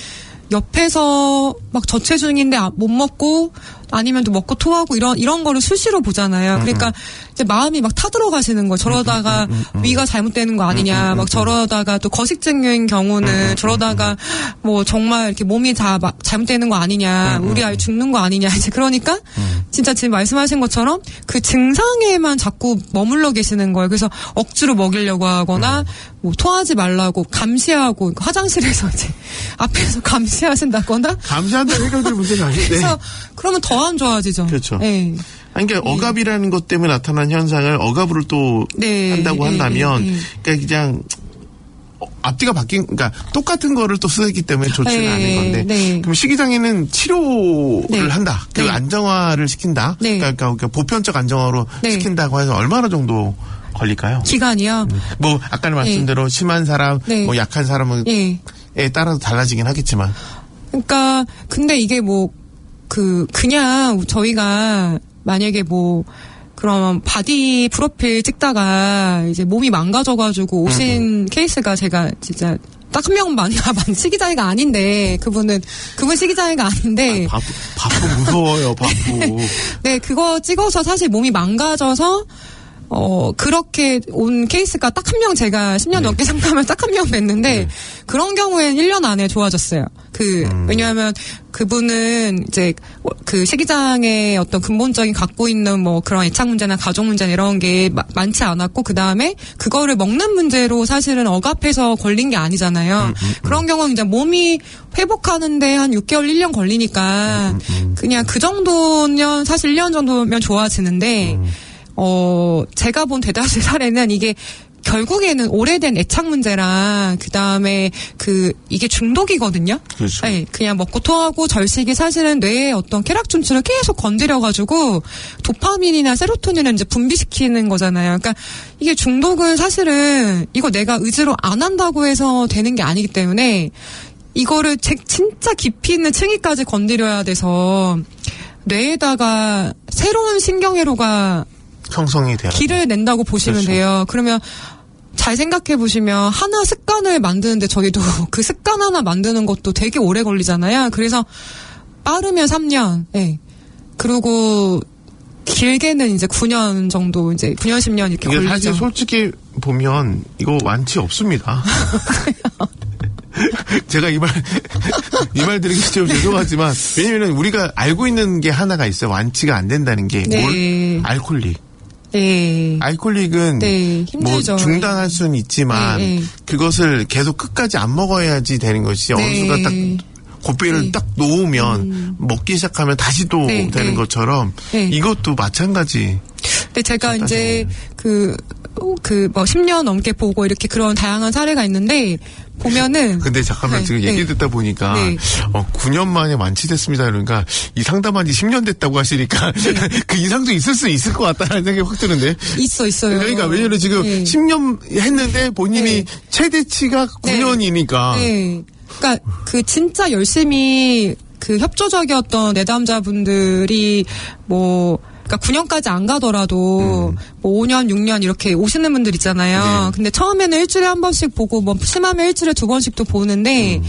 옆에서 막 저체중인데 못 먹고 아니면 또 먹고 토하고 이런 거를 수시로 보잖아요. 그러니까 이제 마음이 막 타들어가시는 거예요. 저러다가 위가 잘못되는 거 아니냐. 막 저러다가 또 거식증인 경우는 저러다가 뭐 정말 이렇게 몸이 다 막 잘못되는 거 아니냐. 우리 아이 죽는 거 아니냐. 이제 그러니까 진짜 지금 말씀하신 것처럼 그 증상에만 자꾸 머물러 계시는 거예요. 그래서 억지로 먹이려고 하거나 뭐 토하지 말라고 감시하고 화장실에서 이제 앞에서 감시하신다거나. 감시한다고 해결될 문제가 아닌데. 그래서 그러면 더 안 좋아지죠. 그렇죠. 그러니까 억압이라는 것 때문에 나타난 현상을 억압으로 또 한다고 한다면 그러니까 그냥 앞뒤가 그러니까 똑같은 거를 또 쓰기 때문에 좋지는 않은 건데 그럼 식이장애는 치료를 한다. 그 안정화를 시킨다. 그러니까 보편적 안정화로 시킨다고 해서 얼마나 정도 걸릴까요? 기간이요? 뭐 아까 말씀대로 심한 사람, 뭐 약한 사람에 따라서 달라지긴 하겠지만. 그러니까 근데 이게 그냥 저희가 만약에 그럼 바디 프로필 찍다가 이제 몸이 망가져가지고 오신 케이스가 제가 진짜 딱 한 명만 식이장애가 아닌데 그분 식이장애가 아닌데 바쁘 무서워요 바쁘. 그거 찍어서 사실 몸이 망가져서 그렇게 온 케이스가 딱 한 명 제가 10년 넘게 상담을 딱 한 명 뵀는데 그런 경우에는 1년 안에 좋아졌어요. 왜냐하면 그분은 이제 그 시기장의 어떤 근본적인 갖고 있는 뭐 그런 애착 문제나 가족 문제나 이런 게 많지 않았고 그 다음에 그거를 먹는 문제로 사실은 억압해서 걸린 게 아니잖아요. 그런 경우는 이제 몸이 회복하는데 한 6개월, 1년 걸리니까 그냥 그 정도면 사실 1년 정도면 좋아지는데 제가 본 대다수의 사례는 이게 결국에는 오래된 애착 문제랑 그다음에 이게 중독이거든요. 그렇죠. 네, 그냥 먹고 토하고 절식이 사실은 뇌의 어떤 쾌락 준출을 계속 건드려 가지고 도파민이나 세로토닌을 이제 분비시키는 거잖아요. 그러니까 이게 중독은 사실은 이거 내가 의지로 안 한다고 해서 되는 게 아니기 때문에 이거를 진짜 깊이 있는 층위까지 건드려야 돼서 뇌에다가 새로운 신경회로가 형성이 돼요. 길을 낸다고 보시면 그렇죠. 돼요. 그러면 잘 생각해 보시면 하나 습관을 만드는데 저희도 그 습관 하나 만드는 것도 되게 오래 걸리잖아요. 그래서 빠르면 3년, 예. 그리고 길게는 이제 9년 정도, 이제 9년, 10년 이렇게 걸리죠. 사실 솔직히 보면 이거 완치 없습니다. 제가 이 말 드리기 좀 죄송하지만, 왜냐면 우리가 알고 있는 게 하나가 있어요. 완치가 안 된다는 게. 네. 알코올릭. 네. 알코올릭은 네, 힘들죠. 뭐 중단할 수는 있지만 네. 그것을 계속 끝까지 안 먹어야지 되는 것이 어느 순간 딱 고삐를 딱 놓으면 먹기 시작하면 다시 또 되는 것처럼 이것도 마찬가지. 근데 제가 이제 뭐 10년 넘게 보고 이렇게 그런 다양한 사례가 있는데 보면은. 근데 잠깐만 지금 얘기 듣다 보니까 9년 만에 완치됐습니다. 그러니까 이 상담한 지 10년 됐다고 하시니까 그 이상도 있을 수 있을 것 같다는 생각이 확 드는데. 있어요. 그러니까 왜냐면 지금 10년 했는데 본인이 최대치가 9년이니까. 네. 그러니까 진짜 열심히 협조적이었던 내담자분들이 그러니까 9년까지 안 가더라도 뭐 5년, 6년 이렇게 오시는 분들 있잖아요. 근데 처음에는 일주일에 한 번씩 보고 뭐 심하면 일주일에 2번씩도 보는데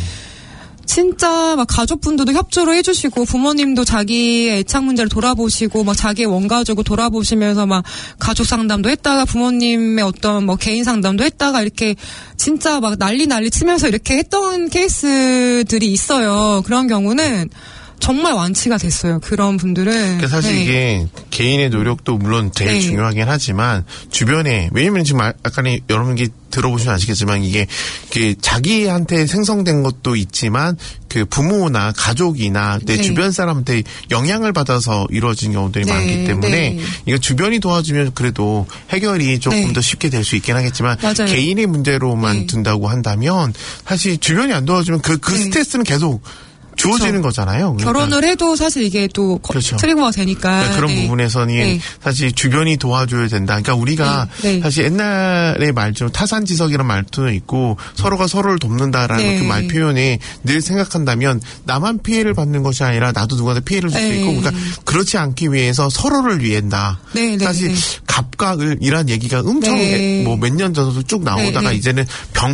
진짜 막 가족분들도 협조를 해주시고 부모님도 자기의 애착 문제를 돌아보시고 막 자기의 원가족을 돌아보시면서 막 가족 상담도 했다가 부모님의 어떤 뭐 개인 상담도 했다가 이렇게 진짜 막 난리 치면서 이렇게 했던 케이스들이 있어요. 그런 경우는 정말 완치가 됐어요. 그런 분들은. 그러니까 사실 이게 개인의 노력도 물론 제일 중요하긴 하지만 주변에, 왜냐면 지금 아까 여러분이 들어보시면 아시겠지만 이게 자기한테 생성된 것도 있지만 그 부모나 가족이나 내 주변 사람한테 영향을 받아서 이루어진 경우들이 많기 때문에 이거 주변이 도와주면 그래도 해결이 조금 더 쉽게 될 수 있긴 하겠지만 맞아요. 개인의 문제로만 둔다고 한다면 사실 주변이 안 도와주면 그 스트레스는 계속 주어지는 거잖아요. 그러니까. 결혼을 해도 사실 이게 또 트리거가 되니까. 그러니까 그런 부분에서는 사실 주변이 도와줘야 된다. 그러니까 우리가 사실 옛날의 말처럼 타산지석이라는 말도 있고 서로가 서로를 돕는다라는 그 말 표현에 늘 생각한다면 나만 피해를 받는 것이 아니라 나도 누구한테 피해를 줄 수 있고 그러니까 그렇지 않기 위해서 서로를 위한다. 사실 갑각을이란 얘기가 엄청 뭐 몇 년 전부터 쭉 나오다가 이제는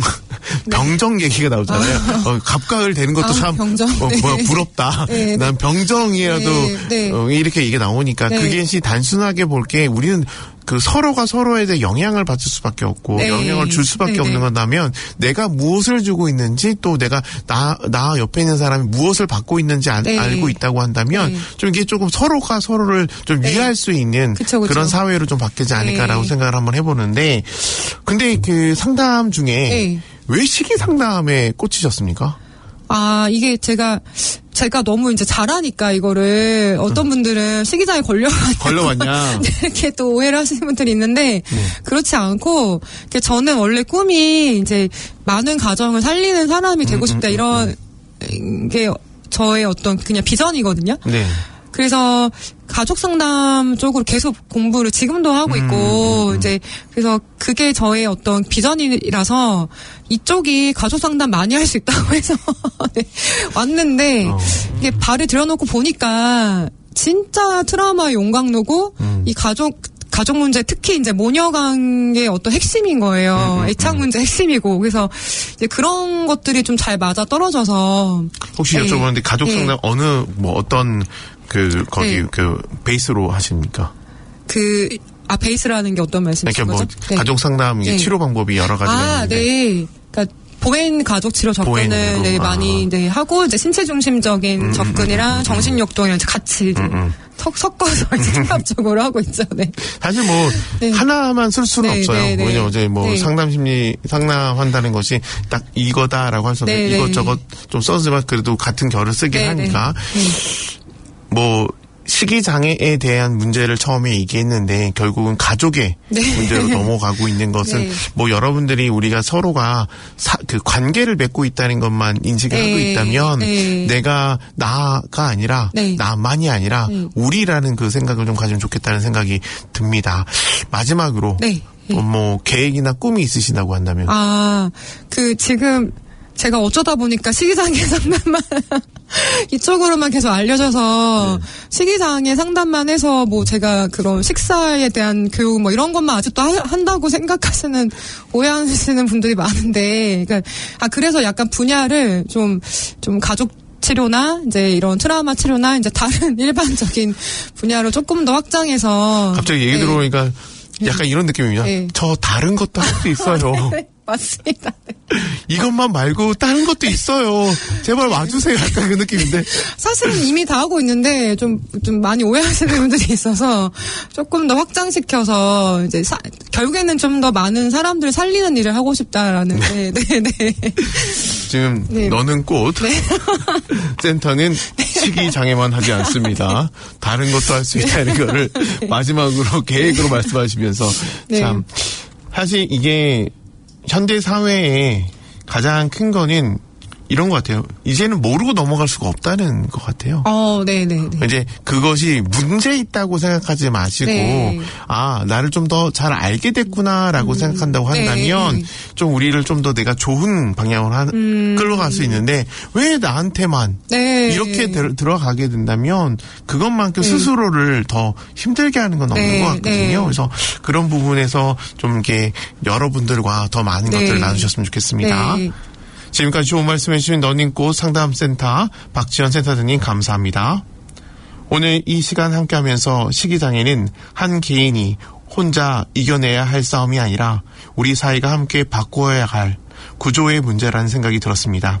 병정 얘기가 나오잖아요. 갑각을 되는 것도 참 부럽다. 난 병정이라도 이렇게 얘기가 나오니까 그게 단순하게 볼게 우리는 서로가 서로에 대해 영향을 받을 수밖에 없고 영향을 줄 수밖에 없는 건다면 내가 무엇을 주고 있는지 또 내가 나 옆에 있는 사람이 무엇을 받고 있는지 알고 있다고 한다면 좀 이게 조금 서로가 서로를 좀 위할 수 있는 그런 사회로 좀 바뀌지 않을까라고 생각을 한번 해보는데 근데 상담 중에 왜 시기 상담에 꽂히셨습니까? 이게 제가 너무 이제 잘하니까 이거를 어떤 분들은 시기장에 걸려왔냐 이렇게 또 오해를 하시는 분들이 있는데 그렇지 않고 저는 원래 꿈이 이제 많은 가정을 살리는 사람이 되고 싶다 이런 게 저의 어떤 그냥 비전이거든요. 그래서 가족 상담 쪽으로 계속 공부를 지금도 하고 있고 이제 그래서 그게 저의 어떤 비전이라서 이쪽이 가족 상담 많이 할 수 있다고 해서 왔는데 이게 발을 들여놓고 보니까 진짜 트라우마의 용광로고 이 가족 문제 특히 이제 모녀관계의 어떤 핵심인 거예요. 애착 문제 핵심이고 그래서 이제 그런 것들이 좀 잘 맞아 떨어져서 혹시 여쭤보는데 가족 상담 어떤 거기 베이스로 하십니까? 베이스라는 게 어떤 말씀이신 그러니까 거죠? 뭐 가족 상담 치료 방법이 여러 가지가 있는데. 네. 그러니까 보행 가족 치료 접근을 네, 많이 이제 하고 이제 신체 중심적인 접근이랑 정신 역동이랑 같이 섞어서 이제 통합적으로 하고 있죠. 네. 사실 뭐 하나만 쓸 수는 없어요. 왜냐면 이제 뭐 상담한다는 것이 딱 이거다라고 할 수 없는 이것저것 좀 써지만 그래도 같은 결을 쓰긴 하니까 뭐 식이 장애에 대한 문제를 처음에 얘기했는데 결국은 가족의 문제로 넘어가고 있는 것은 뭐 여러분들이 우리가 서로가 그 관계를 맺고 있다는 것만 인식을 하고 있다면 내가 나가 아니라 나만이 아니라 우리라는 그 생각을 좀 가지면 좋겠다는 생각이 듭니다. 마지막으로 뭐 계획이나 꿈이 있으시다고 한다면 지금 제가 어쩌다 보니까 식이장애 상담만 이쪽으로만 계속 알려져서 식이장애 상담만 해서 뭐 제가 그런 식사에 대한 교육 뭐 이런 것만 아직도 한다고 생각하시는 오해하시는 분들이 많은데 그러니까 그래서 약간 분야를 좀 가족 치료나 이제 이런 트라우마 치료나 이제 다른 일반적인 분야로 조금 더 확장해서 갑자기 얘기 들어보니까 약간 이런 느낌입니다. 저 다른 것도 할 수 있어요. 맞습니다. 이것만 말고 다른 것도 있어요. 제발 와주세요. 약간 그 느낌인데. 사실은 이미 다 하고 있는데 좀 많이 오해하시는 분들이 있어서 조금 더 확장시켜서 이제 결국에는 좀 더 많은 사람들을 살리는 일을 하고 싶다라는. 지금 너는 꽃. 센터는 식이 장애만 하지 않습니다. 다른 것도 할 수 있다는 거를 마지막으로 계획으로 말씀하시면서 참 사실 이게 현대 사회에 가장 큰 거는 이런 것 같아요. 이제는 모르고 넘어갈 수가 없다는 것 같아요. 네네. 이제 그것이 문제 있다고 생각하지 마시고, 나를 좀 더 잘 알게 됐구나라고 생각한다고 한다면, 좀 우리를 좀 더 내가 좋은 방향으로 끌어갈 수 있는데, 왜 나한테만 이렇게 들어가게 된다면, 그것만큼 스스로를 더 힘들게 하는 건 없는 것 같거든요. 그래서 그런 부분에서 좀 이렇게 여러분들과 더 많은 것들을 나누셨으면 좋겠습니다. 지금까지 좋은 말씀 해주신 너닝꽃 상담센터 박지연 센터장님 감사합니다. 오늘 이 시간 함께하면서 식이장애는 한 개인이 혼자 이겨내야 할 싸움이 아니라 우리 사회가 함께 바꿔야 할 구조의 문제라는 생각이 들었습니다.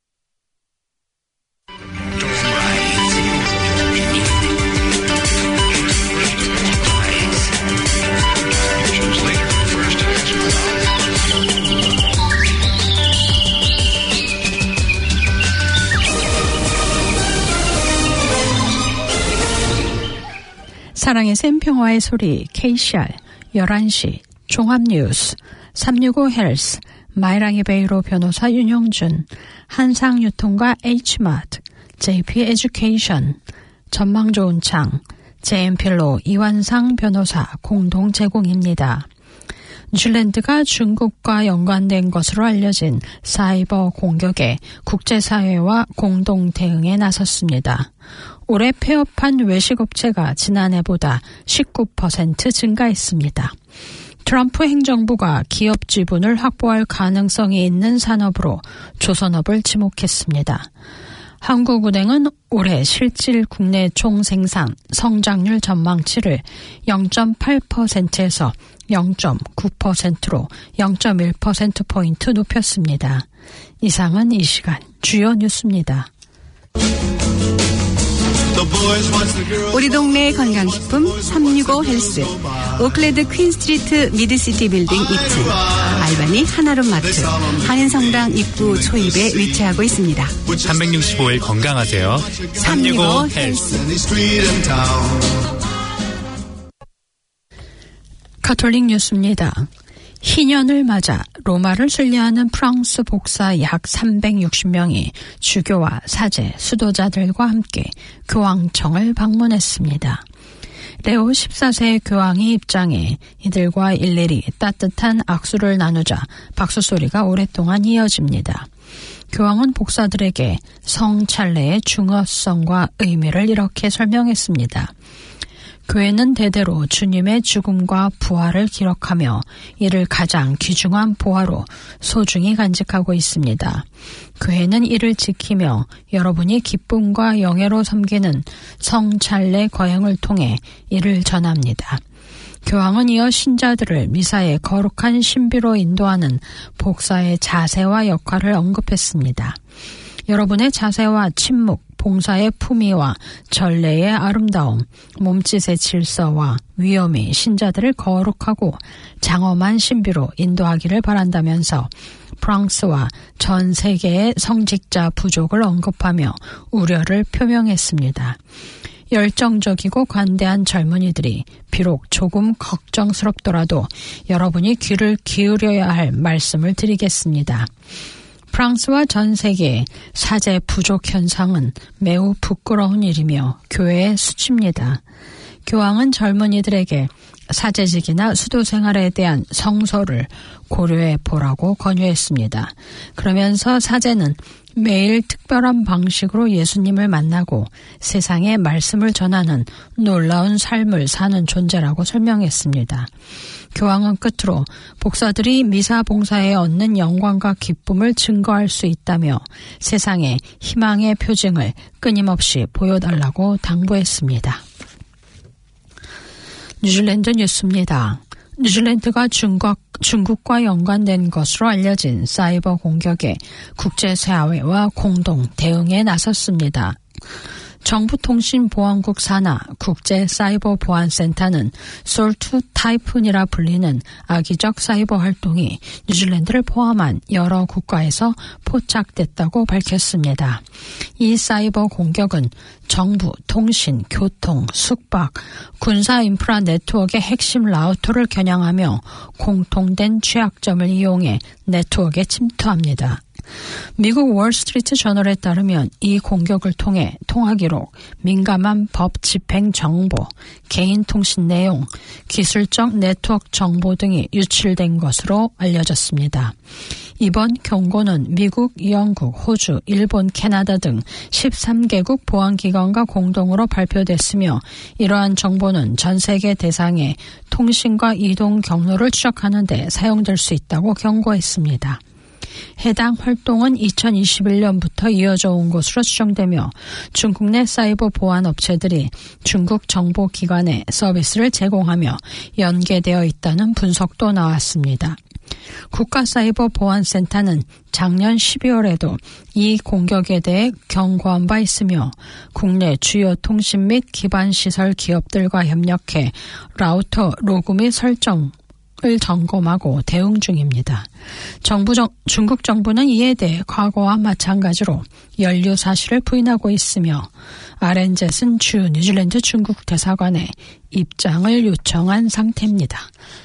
사랑의 샘 평화의 소리 KCR 11시 종합뉴스 365 헬스 마이랑이 베이로 변호사 윤영준 한상유통과 H마트 JP 에듀케이션 전망 좋은 창 JM필로 이완상 변호사 공동 제공입니다. 뉴질랜드가 중국과 연관된 것으로 알려진 사이버 공격에 국제사회와 공동 대응에 나섰습니다. 올해 폐업한 외식업체가 지난해보다 19% 증가했습니다. 트럼프 행정부가 기업 지분을 확보할 가능성이 있는 산업으로 조선업을 지목했습니다. 한국은행은 올해 실질 국내 총생산 성장률 전망치를 0.8%에서 0.9%로 0.1%포인트 높였습니다. 이상은 이 시간 주요 뉴스입니다. 우리 동네 건강식품 365 헬스 오클랜드 퀸스트리트 미드시티 빌딩 2층 알바니 하나룸 마트 한인성당 입구 초입에 위치하고 있습니다. 365일 건강하세요. 365 헬스. 가톨릭 뉴스입니다. 희년을 맞아 로마를 순례하는 프랑스 복사 약 360명이 주교와 사제, 수도자들과 함께 교황청을 방문했습니다. 레오 14세 교황이 입장해 이들과 일일이 따뜻한 악수를 나누자 박수 소리가 오랫동안 이어집니다. 교황은 복사들에게 성찰례의 중요성과 의미를 이렇게 설명했습니다. 교회는 대대로 주님의 죽음과 부활을 기록하며 이를 가장 귀중한 보화로 소중히 간직하고 있습니다. 교회는 이를 지키며 여러분이 기쁨과 영예로 섬기는 성찰례 거행을 통해 이를 전합니다. 교황은 이어 신자들을 미사의 거룩한 신비로 인도하는 복사의 자세와 역할을 언급했습니다. 여러분의 자세와 침묵, 봉사의 품위와 전례의 아름다움, 몸짓의 질서와 위엄이 신자들을 거룩하고 장엄한 신비로 인도하기를 바란다면서 프랑스와 전 세계의 성직자 부족을 언급하며 우려를 표명했습니다. 열정적이고 관대한 젊은이들이 비록 조금 걱정스럽더라도 여러분이 귀를 기울여야 할 말씀을 드리겠습니다. 프랑스와 전 세계의 사제 부족 현상은 매우 부끄러운 일이며 교회의 수치입니다. 교황은 젊은이들에게 사제직이나 수도 생활에 대한 성서를 고려해 보라고 권유했습니다. 그러면서 사제는 매일 특별한 방식으로 예수님을 만나고 세상에 말씀을 전하는 놀라운 삶을 사는 존재라고 설명했습니다. 교황은 끝으로 복사들이 미사 봉사에 얻는 영광과 기쁨을 증거할 수 있다며 세상에 희망의 표징을 끊임없이 보여달라고 당부했습니다. 뉴질랜드 뉴스입니다. 뉴질랜드가 중국과 연관된 것으로 알려진 사이버 공격에 국제사회와 공동 대응에 나섰습니다. 정부통신보안국 산하 국제사이버보안센터는 솔트 타이푼이라 불리는 악의적 사이버 활동이 뉴질랜드를 포함한 여러 국가에서 포착됐다고 밝혔습니다. 이 사이버 공격은 정부, 통신, 교통, 숙박, 군사 인프라 네트워크의 핵심 라우터를 겨냥하며 공통된 취약점을 이용해 네트워크에 침투합니다. 미국 월스트리트 저널에 따르면 이 공격을 통해 통화 기록, 민감한 법 집행 정보, 개인 통신 내용, 기술적 네트워크 정보 등이 유출된 것으로 알려졌습니다. 이번 경고는 미국, 영국, 호주, 일본, 캐나다 등 13개국 보안기관과 공동으로 발표됐으며 이러한 정보는 전 세계 대상의 통신과 이동 경로를 추적하는 데 사용될 수 있다고 경고했습니다. 해당 활동은 2021년부터 이어져 온 것으로 추정되며 중국 내 사이버 보안 업체들이 중국 정보기관에 서비스를 제공하며 연계되어 있다는 분석도 나왔습니다. 국가사이버보안센터는 작년 12월에도 이 공격에 대해 경고한 바 있으며 국내 주요 통신 및 기반시설 기업들과 협력해 라우터 로그 및 설정을 점검하고 대응 중입니다. 중국 정부는 이에 대해 과거와 마찬가지로 연루 사실을 부인하고 있으며 RNZ은 주 뉴질랜드 중국 대사관에 입장을 요청한 상태입니다.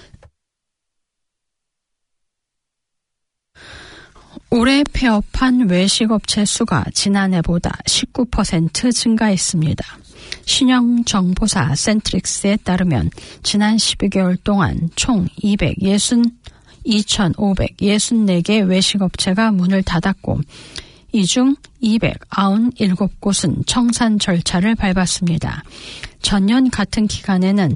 올해 폐업한 외식업체 수가 지난해보다 19% 증가했습니다. 신용정보사 센트릭스에 따르면 지난 12개월 동안 총 2,564개 외식업체가 문을 닫았고 이 중 297곳은 청산 절차를 밟았습니다. 전년 같은 기간에는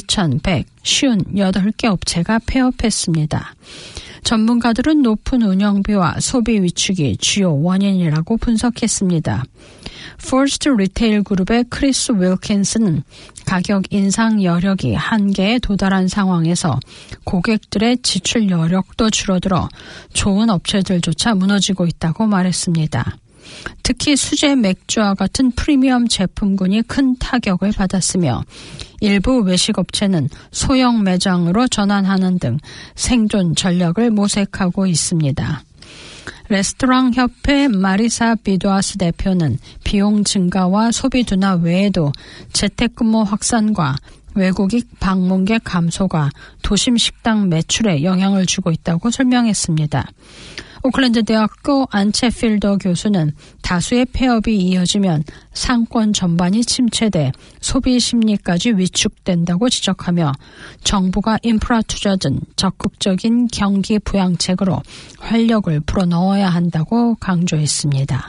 2,158개 업체가 폐업했습니다. 전문가들은 높은 운영비와 소비 위축이 주요 원인이라고 분석했습니다. 퍼스트 리테일 그룹의 크리스 윌킨스는 가격 인상 여력이 한계에 도달한 상황에서 고객들의 지출 여력도 줄어들어 좋은 업체들조차 무너지고 있다고 말했습니다. 특히 수제 맥주와 같은 프리미엄 제품군이 큰 타격을 받았으며 일부 외식업체는 소형 매장으로 전환하는 등 생존 전략을 모색하고 있습니다. 레스토랑 협회 마리사 비도아스 대표는 비용 증가와 소비 둔화 외에도 재택근무 확산과 외국인 방문객 감소가 도심 식당 매출에 영향을 주고 있다고 설명했습니다. 오클랜드 대학교 안체필더 교수는 다수의 폐업이 이어지면 상권 전반이 침체돼 소비 심리까지 위축된다고 지적하며 정부가 인프라 투자 등 적극적인 경기 부양책으로 활력을 불어넣어야 한다고 강조했습니다.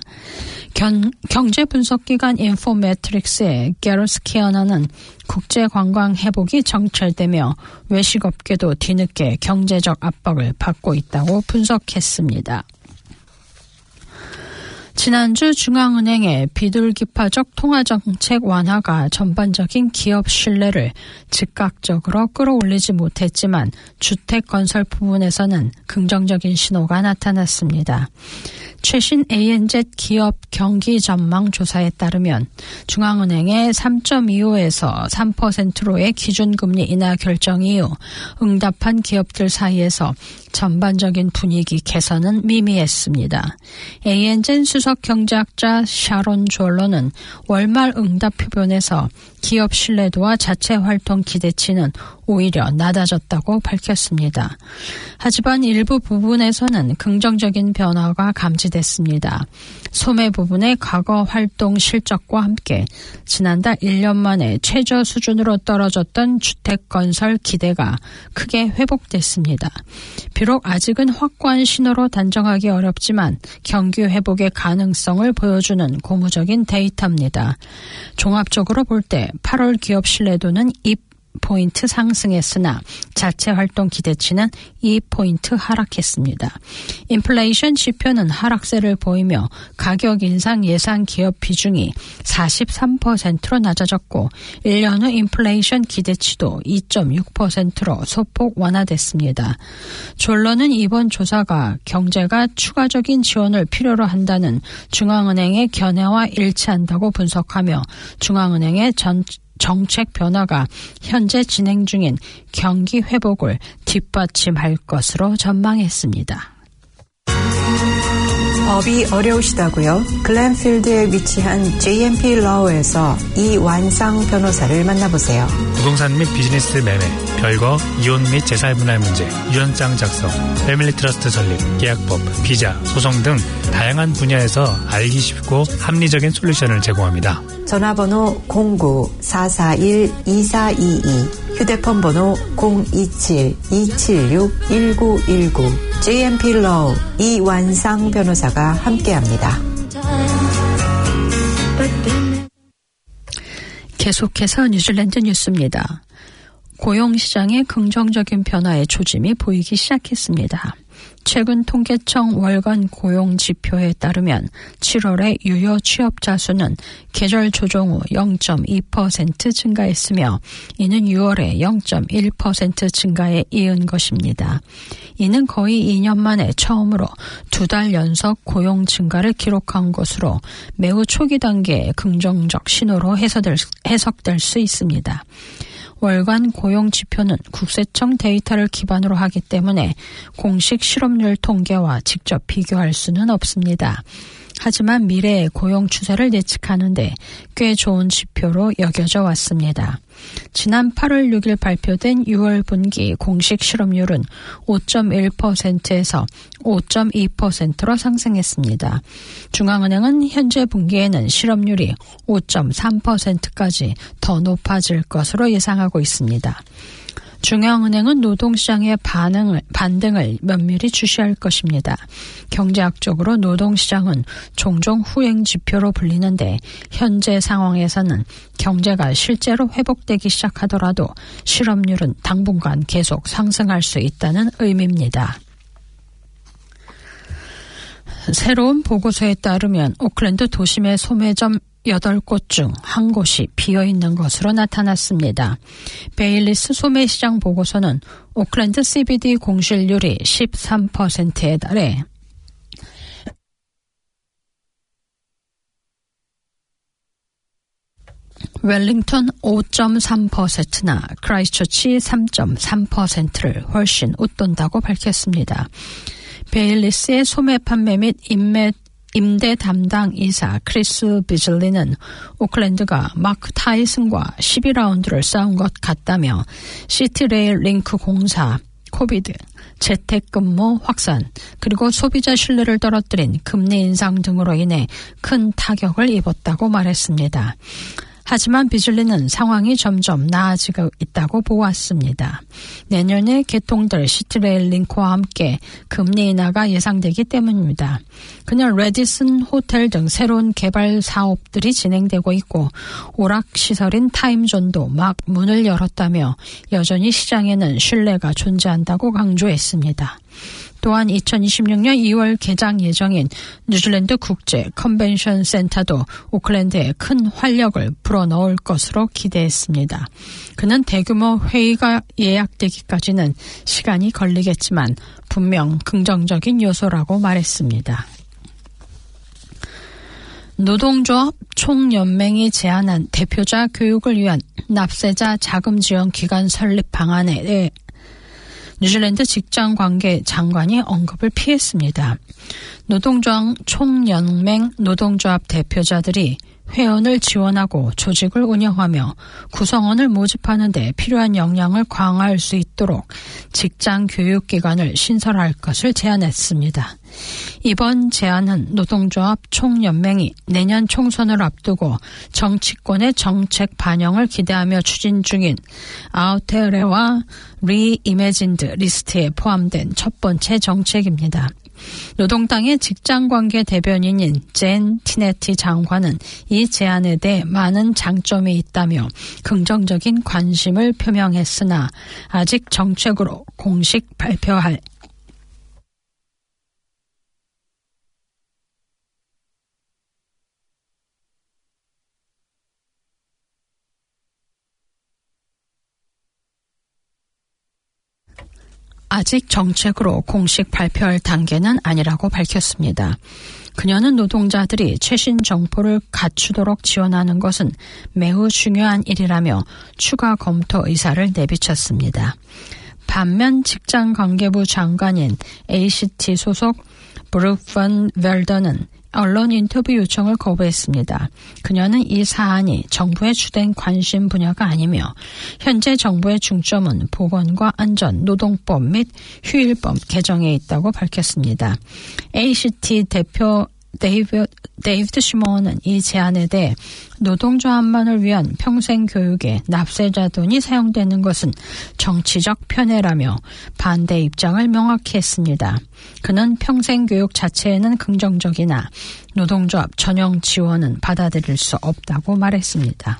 경제분석기관 인포매트릭스의 게러스키어나는 국제관광 회복이 정찰되며 외식업계도 뒤늦게 경제적 압박을 받고 있다고 분석했습니다. 지난주 중앙은행의 비둘기파적 통화정책 완화가 전반적인 기업 신뢰를 즉각적으로 끌어올리지 못했지만 주택 건설 부분에서는 긍정적인 신호가 나타났습니다. 최신 ANZ 기업 경기 전망 조사에 따르면 중앙은행의 3.25에서 3%로의 기준금리 인하 결정 이후 응답한 기업들 사이에서 전반적인 분위기 개선은 미미했습니다. ANZ 수석 경제학자 샤론 졸러는 월말 응답 표본에서 기업 신뢰도와 자체 활동 기대치는 오히려 낮아졌다고 밝혔습니다. 하지만 일부 부분에서는 긍정적인 변화가 감지됐습니다. 소매 부분의 과거 활동 실적과 함께 지난달 1년 만에 최저 수준으로 떨어졌던 주택 건설 기대가 크게 회복됐습니다. 비록 아직은 확고한 신호로 단정하기 어렵지만 경기 회복의 가능성을 보여주는 고무적인 데이터입니다. 종합적으로 볼 때 8월 기업 신뢰도는 2포인트 상승했으나 자체 활동 기대치는 2포인트 하락했습니다. 인플레이션 지표는 하락세를 보이며 가격 인상 예상 기업 비중이 43%로 낮아졌고 1년 후 인플레이션 기대치도 2.6%로 소폭 완화됐습니다. 졸러는 이번 조사가 경제가 추가적인 지원을 필요로 한다는 중앙은행의 견해와 일치한다고 분석하며 중앙은행의 정책 변화가 현재 진행 중인 경기 회복을 뒷받침할 것으로 전망했습니다. 법이 어려우시다고요? 글렌필드에 위치한 JMP Law에서 이완상 변호사를 만나보세요. 부동산 및 비즈니스 매매, 별거, 이혼 및 재산분할 문제, 유언장 작성, 패밀리 트러스트 설립, 계약법, 비자, 소송 등 다양한 분야에서 알기 쉽고 합리적인 솔루션을 제공합니다. 전화번호 09-441-2422, 휴대폰 번호 027-276-1919, JMP Law 이완상 변호사가 함께합니다. 계속해서 뉴질랜드 뉴스입니다. 고용시장의 긍정적인 변화의 조짐이 보이기 시작했습니다. 최근 통계청 월간 고용 지표에 따르면 7월의 유효 취업자 수는 계절 조정 후 0.2% 증가했으며 이는 6월에 0.1% 증가에 이은 것입니다. 이는 거의 2년 만에 처음으로 2달 연속 고용 증가를 기록한 것으로 매우 초기 단계의 긍정적 신호로 해석될 수 있습니다. 월간 고용 지표는 국세청 데이터를 기반으로 하기 때문에 공식 실업률 통계와 직접 비교할 수는 없습니다. 하지만 미래의 고용 추세를 예측하는데 꽤 좋은 지표로 여겨져 왔습니다. 지난 8월 6일 발표된 6월 분기 공식 실업률은 5.1%에서 5.2%로 상승했습니다. 중앙은행은 현재 분기에는 실업률이 5.3%까지 더 높아질 것으로 예상하고 있습니다. 중앙은행은 노동시장의 반등을 면밀히 주시할 것입니다. 경제학적으로 노동시장은 종종 후행지표로 불리는데 현재 상황에서는 경제가 실제로 회복되기 시작하더라도 실업률은 당분간 계속 상승할 수 있다는 의미입니다. 새로운 보고서에 따르면 오클랜드 도심의 소매점 8곳 중 한 곳이 비어있는 것으로 나타났습니다. 베일리스 소매시장 보고서는 오클랜드 CBD 공실률이 13%에 달해 웰링턴 5.3%나 크라이스처치 3.3%를 훨씬 웃돈다고 밝혔습니다. 베일리스의 소매 판매 및 임대 담당 이사 크리스 비즐리는 오클랜드가 마크 타이슨과 12라운드를 싸운 것 같다며 시티레일 링크 공사, 코비드, 재택근무 확산, 그리고 소비자 신뢰를 떨어뜨린 금리 인상 등으로 인해 큰 타격을 입었다고 말했습니다. 하지만 비즐리는 상황이 점점 나아지고 있다고 보았습니다. 내년에 개통될 시티레일 링크와 함께 금리 인하가 예상되기 때문입니다. 그냥 레디슨 호텔 등 새로운 개발 사업들이 진행되고 있고 오락시설인 타임존도 막 문을 열었다며 여전히 시장에는 신뢰가 존재한다고 강조했습니다. 또한 2026년 2월 개장 예정인 뉴질랜드 국제 컨벤션 센터도 오클랜드에 큰 활력을 불어넣을 것으로 기대했습니다. 그는 대규모 회의가 예약되기까지는 시간이 걸리겠지만 분명 긍정적인 요소라고 말했습니다. 노동조합 총연맹이 제안한 대표자 교육을 위한 납세자 자금 지원 기관 설립 방안에 대해 뉴질랜드 직장관계 장관이 언급을 피했습니다. 노동조합 총연맹 노동조합 대표자들이 회원을 지원하고 조직을 운영하며 구성원을 모집하는 데 필요한 역량을 강화할 수 있도록 직장교육기관을 신설할 것을 제안했습니다. 이번 제안은 노동조합 총연맹이 내년 총선을 앞두고 정치권의 정책 반영을 기대하며 추진 중인 아우테레와 리이매진드 리스트에 포함된 첫 번째 정책입니다. 노동당의 직장관계 대변인인 젠 티네티 장관은 이 제안에 대해 많은 장점이 있다며 긍정적인 관심을 표명했으나 아직 정책으로 공식 발표할 아직 정책으로 공식 발표할 단계는 아니라고 밝혔습니다. 그녀는 노동자들이 최신 정보를 갖추도록 지원하는 것은 매우 중요한 일이라며 추가 검토 의사를 내비쳤습니다. 반면 직장관계부 장관인 ACT 소속 브룩 번 웰더는 언론 인터뷰 요청을 거부했습니다. 그녀는 이 사안이 정부의 주된 관심 분야가 아니며 현재 정부의 중점은 보건과 안전, 노동법 및 휴일법 개정에 있다고 밝혔습니다. ACT 대표 데이비드 시몬은 이 제안에 대해 노동조합만을 위한 평생교육에 납세자 돈이 사용되는 것은 정치적 편애라며 반대 입장을 명확히 했습니다. 그는 평생교육 자체에는 긍정적이나 노동조합 전용 지원은 받아들일 수 없다고 말했습니다.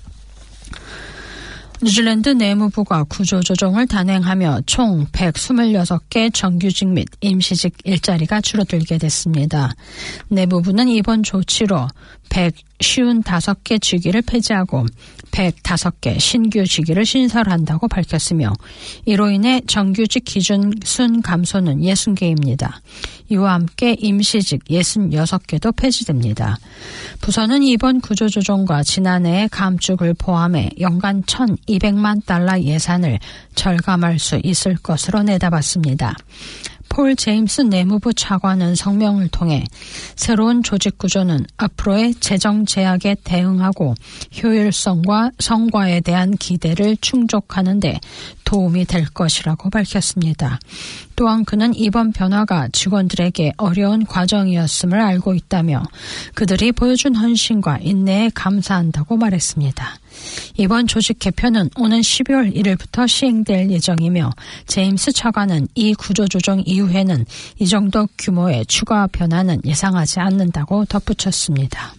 뉴질랜드 내무부가 구조조정을 단행하며 총 126개 정규직 및 임시직 일자리가 줄어들게 됐습니다. 내무부는 이번 조치로 155개 직위를 폐지하고 105개 신규 직위를 신설한다고 밝혔으며 이로 인해 정규직 기준 순 감소는 60개입니다. 이와 함께 임시직 66개도 폐지됩니다. 부서는 이번 구조조정과 지난해의 감축을 포함해 연간 1,200만 달러 예산을 절감할 수 있을 것으로 내다봤습니다. 폴 제임스 내무부 차관은 성명을 통해 새로운 조직 구조는 앞으로의 재정 제약에 대응하고 효율성과 성과에 대한 기대를 충족하는 데 도움이 될 것이라고 밝혔습니다. 또한 그는 이번 변화가 직원들에게 어려운 과정이었음을 알고 있다며 그들이 보여준 헌신과 인내에 감사한다고 말했습니다. 이번 조직 개편은 오는 12월 1일부터 시행될 예정이며 제임스 차관은 이 구조조정 이후에는 이 정도 규모의 추가 변화는 예상하지 않는다고 덧붙였습니다.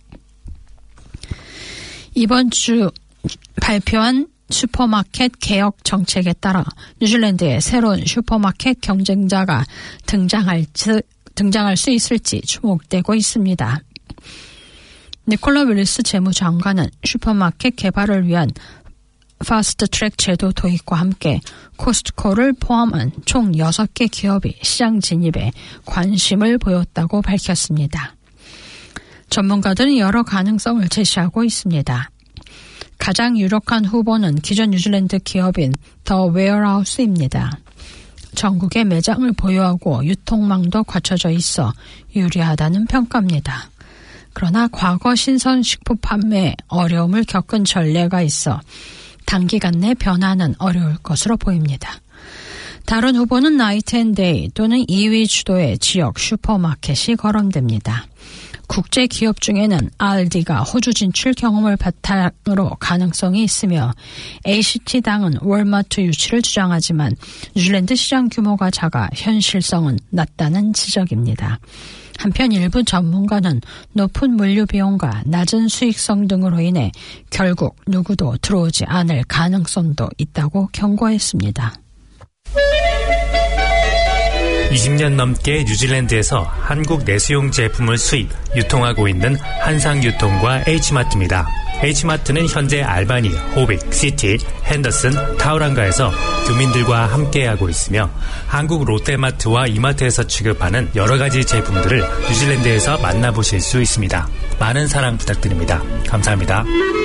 이번 주 발표한 슈퍼마켓 개혁 정책에 따라 뉴질랜드의 새로운 슈퍼마켓 경쟁자가 등장할 수 있을지 주목되고 있습니다. 니콜라 윌리스 재무장관은 슈퍼마켓 개발을 위한 파스트트랙 제도 도입과 함께 코스트코를 포함한 총 6개 기업이 시장 진입에 관심을 보였다고 밝혔습니다. 전문가들은 여러 가능성을 제시하고 있습니다. 가장 유력한 후보는 기존 뉴질랜드 기업인 더 웨어하우스입니다. 전국에 매장을 보유하고 유통망도 갖춰져 있어 유리하다는 평가입니다. 그러나 과거 신선식품 판매에 어려움을 겪은 전례가 있어 단기간 내 변화는 어려울 것으로 보입니다. 다른 후보는 나이트앤데이 또는 2위 주도의 지역 슈퍼마켓이 거론됩니다. 국제 기업 중에는 알디가 호주 진출 경험을 바탕으로 가능성이 있으며 ACT당은 월마트 유치를 주장하지만 뉴질랜드 시장 규모가 작아 현실성은 낮다는 지적입니다. 한편 일부 전문가는 높은 물류 비용과 낮은 수익성 등으로 인해 결국 누구도 들어오지 않을 가능성도 있다고 경고했습니다. 20년 넘게 뉴질랜드에서 한국 내수용 제품을 수입, 유통하고 있는 한상유통과 H마트입니다. H마트는 현재 알바니, 호빅, 시티, 핸더슨, 타우랑가에서 교민들과 함께하고 있으며 한국 롯데마트와 이마트에서 취급하는 여러 가지 제품들을 뉴질랜드에서 만나보실 수 있습니다. 많은 사랑 부탁드립니다. 감사합니다.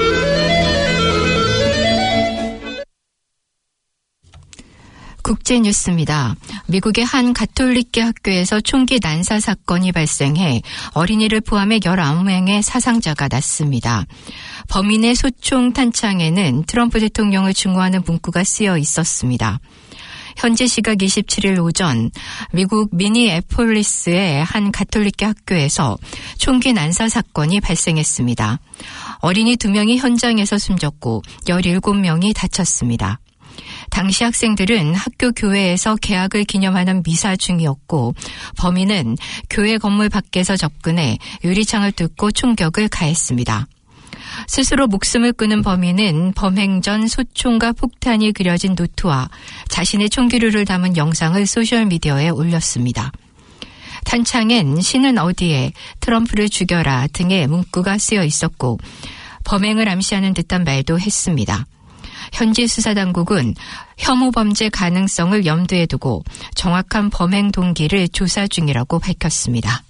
국제뉴스입니다. 미국의 한 가톨릭계 학교에서 총기 난사 사건이 발생해 어린이를 포함해 19명의 사상자가 났습니다. 범인의 소총 탄창에는 트럼프 대통령을 증오하는 문구가 쓰여 있었습니다. 현지 시각 27일 오전 미국 미니애폴리스의 한 가톨릭계 학교에서 총기 난사 사건이 발생했습니다. 어린이 2명이 현장에서 숨졌고 17명이 다쳤습니다. 당시 학생들은 학교 교회에서 개학을 기념하는 미사 중이었고 범인은 교회 건물 밖에서 접근해 유리창을 뚫고 총격을 가했습니다. 스스로 목숨을 끊은 범인은 범행 전 소총과 폭탄이 그려진 노트와 자신의 총기류를 담은 영상을 소셜미디어에 올렸습니다. 탄창엔 신은 어디에 트럼프를 죽여라 등의 문구가 쓰여 있었고 범행을 암시하는 듯한 말도 했습니다. 현지 수사당국은 혐오 범죄 가능성을 염두에 두고 정확한 범행 동기를 조사 중이라고 밝혔습니다.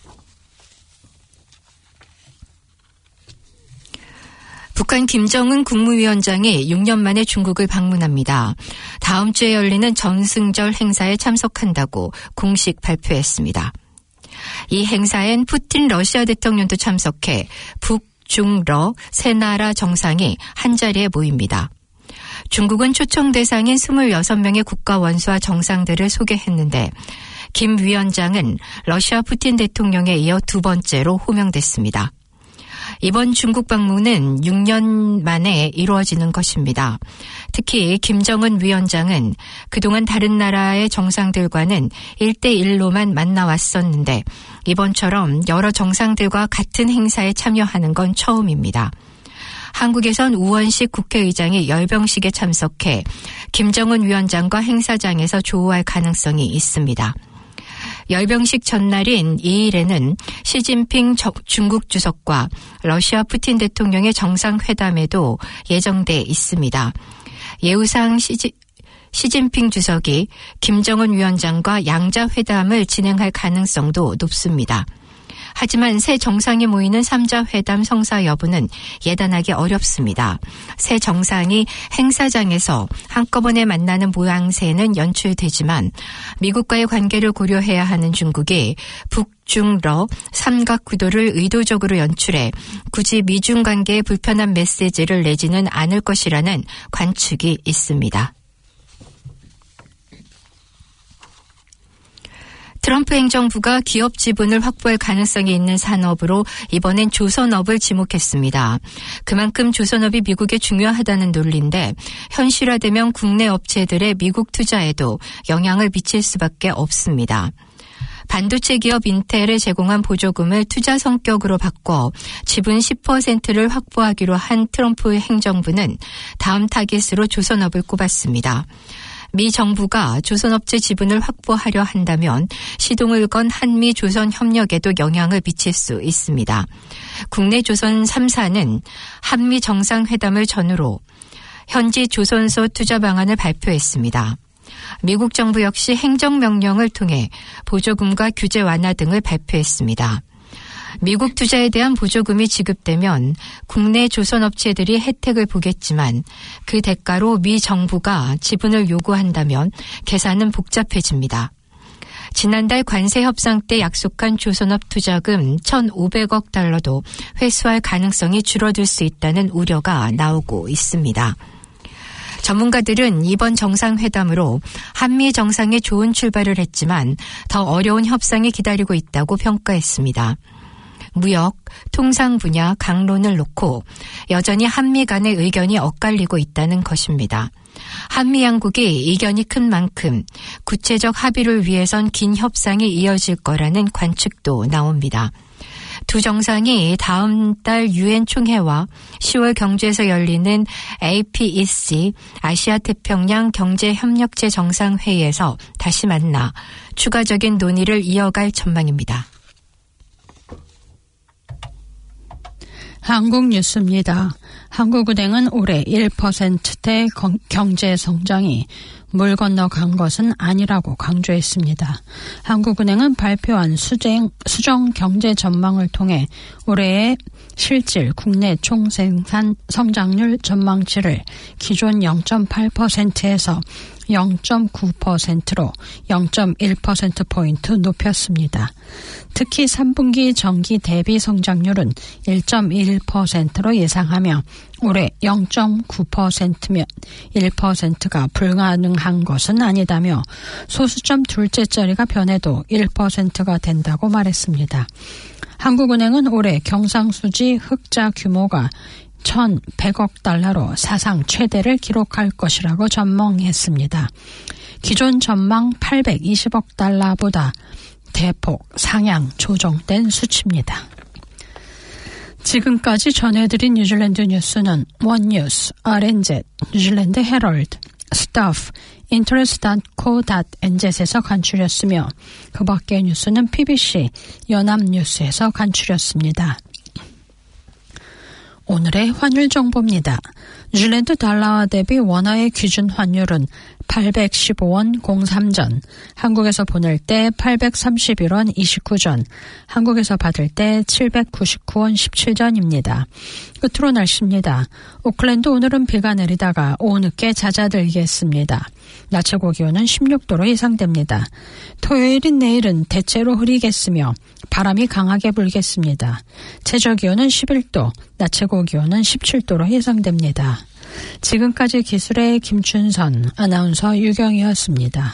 북한 김정은 국무위원장이 6년 만에 중국을 방문합니다. 다음 주에 열리는 전승절 행사에 참석한다고 공식 발표했습니다. 이 행사엔 푸틴 러시아 대통령도 참석해 북, 중, 러 세 나라 정상이 한자리에 모입니다. 중국은 초청 대상인 26명의 국가 원수와 정상들을 소개했는데 김 위원장은 러시아 푸틴 대통령에 이어 2번째로 호명됐습니다. 이번 중국 방문은 6년 만에 이루어지는 것입니다. 특히 김정은 위원장은 그동안 다른 나라의 정상들과는 1대1로만 만나왔었는데 이번처럼 여러 정상들과 같은 행사에 참여하는 건 처음입니다. 한국에선 우원식 국회의장이 열병식에 참석해 김정은 위원장과 행사장에서 조우할 가능성이 있습니다. 열병식 전날인 2일에는 시진핑 중국 주석과 러시아 푸틴 대통령의 정상회담에도 예정돼 있습니다. 예우상 시진핑 주석이 김정은 위원장과 양자회담을 진행할 가능성도 높습니다. 하지만 새 정상이 모이는 3자 회담 성사 여부는 예단하기 어렵습니다. 새 정상이 행사장에서 한꺼번에 만나는 모양새는 연출되지만 미국과의 관계를 고려해야 하는 중국이 북중러 삼각 구도를 의도적으로 연출해 굳이 미중 관계에 불편한 메시지를 내지는 않을 것이라는 관측이 있습니다. 트럼프 행정부가 기업 지분을 확보할 가능성이 있는 산업으로 이번엔 조선업을 지목했습니다. 그만큼 조선업이 미국에 중요하다는 논리인데 현실화되면 국내 업체들의 미국 투자에도 영향을 미칠 수밖에 없습니다. 반도체 기업 인텔에 제공한 보조금을 투자 성격으로 바꿔 지분 10%를 확보하기로 한 트럼프 행정부는 다음 타깃으로 조선업을 꼽았습니다. 미 정부가 조선업체 지분을 확보하려 한다면 시동을 건 한미 조선 협력에도 영향을 미칠 수 있습니다. 국내 조선 3사는 한미 정상회담을 전후로 현지 조선소 투자 방안을 발표했습니다. 미국 정부 역시 행정명령을 통해 보조금과 규제 완화 등을 발표했습니다. 미국 투자에 대한 보조금이 지급되면 국내 조선업체들이 혜택을 보겠지만 그 대가로 미 정부가 지분을 요구한다면 계산은 복잡해집니다. 지난달 관세 협상 때 약속한 조선업 투자금 1,500억 달러도 회수할 가능성이 줄어들 수 있다는 우려가 나오고 있습니다. 전문가들은 이번 정상회담으로 한미 정상이 좋은 출발을 했지만 더 어려운 협상이 기다리고 있다고 평가했습니다. 무역, 통상 분야 강론을 놓고 여전히 한미 간의 의견이 엇갈리고 있다는 것입니다. 한미 양국이 이견이 큰 만큼 구체적 합의를 위해선 긴 협상이 이어질 거라는 관측도 나옵니다. 두 정상이 다음 달 UN 총회와 10월 경주에서 열리는 APEC 아시아태평양 경제협력체 정상회의에서 다시 만나 추가적인 논의를 이어갈 전망입니다. 한국 뉴스입니다. 한국은행은 올해 1%대 경제 성장이 물 건너간 것은 아니라고 강조했습니다. 한국은행은 발표한 수정 경제 전망을 통해 올해의 실질 국내 총생산 성장률 전망치를 기존 0.8%에서 0.9%로 0.1%포인트 높였습니다. 특히 3분기 전기 대비 성장률은 1.1%로 예상하며 올해 0.9%면 1%가 불가능한 것은 아니다며 소수점 둘째 자리가 변해도 1%가 된다고 말했습니다. 한국은행은 올해 경상수지 흑자 규모가 1,100억 달러로 사상 최대를 기록할 것이라고 전망했습니다. 기존 전망 820억 달러보다 대폭 상향 조정된 수치입니다. 지금까지 전해드린 뉴질랜드 뉴스는 원뉴스, RNZ, 뉴질랜드 헤럴드, 스타프, interest.co.nz에서 간추렸으며 그 밖의 뉴스는 PBC, 연합뉴스에서 간추렸습니다. 오늘의 환율 정보입니다. 뉴질랜드 달러와 대비 원화의 기준 환율은 815원 03전, 한국에서 보낼 때 831원 29전, 한국에서 받을 때 799원 17전입니다. 끝으로 날씨입니다. 오클랜드 오늘은 비가 내리다가 오후 늦게 잦아들겠습니다. 낮 최고 기온은 16도로 예상됩니다. 토요일인 내일은 대체로 흐리겠으며 바람이 강하게 불겠습니다. 최저 기온은 11도, 낮 최고 기온은 17도로 예상됩니다. 지금까지 기술의 김춘선, 아나운서 유경이었습니다.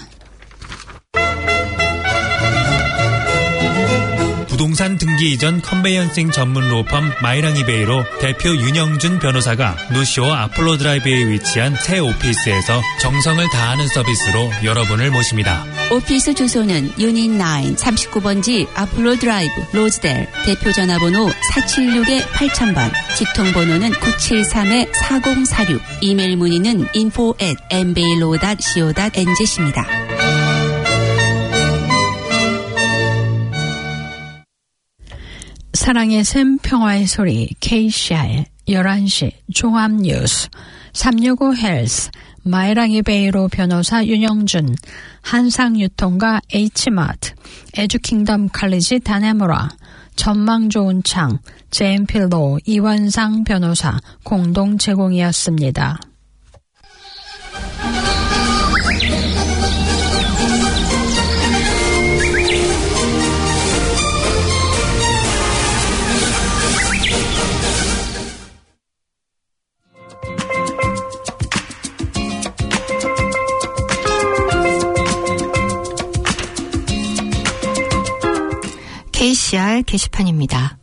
부동산 등기 이전 컨베이언싱 전문 로펌 마이랑이베이로 대표 윤영준 변호사가 노쇼 아폴로 드라이브에 위치한 새 오피스에서 정성을 다하는 서비스로 여러분을 모십니다. 오피스 주소는 유닛 9 39번지 아폴로 드라이브 로즈델, 대표 전화번호 476-8000번, 기통번호는 973-4046, 이메일 문의는 info@mbailo.co.nz입니다. 사랑의 샘 평화의 소리 KCR 11시 종합뉴스 365 헬스 마이랑이 베이로 변호사 윤영준, 한상유통가 H마트, 에듀킹덤 칼리지 다네모라, 전망 좋은 창, 제임필로 이완상 변호사 공동 제공이었습니다. KCR 게시판입니다.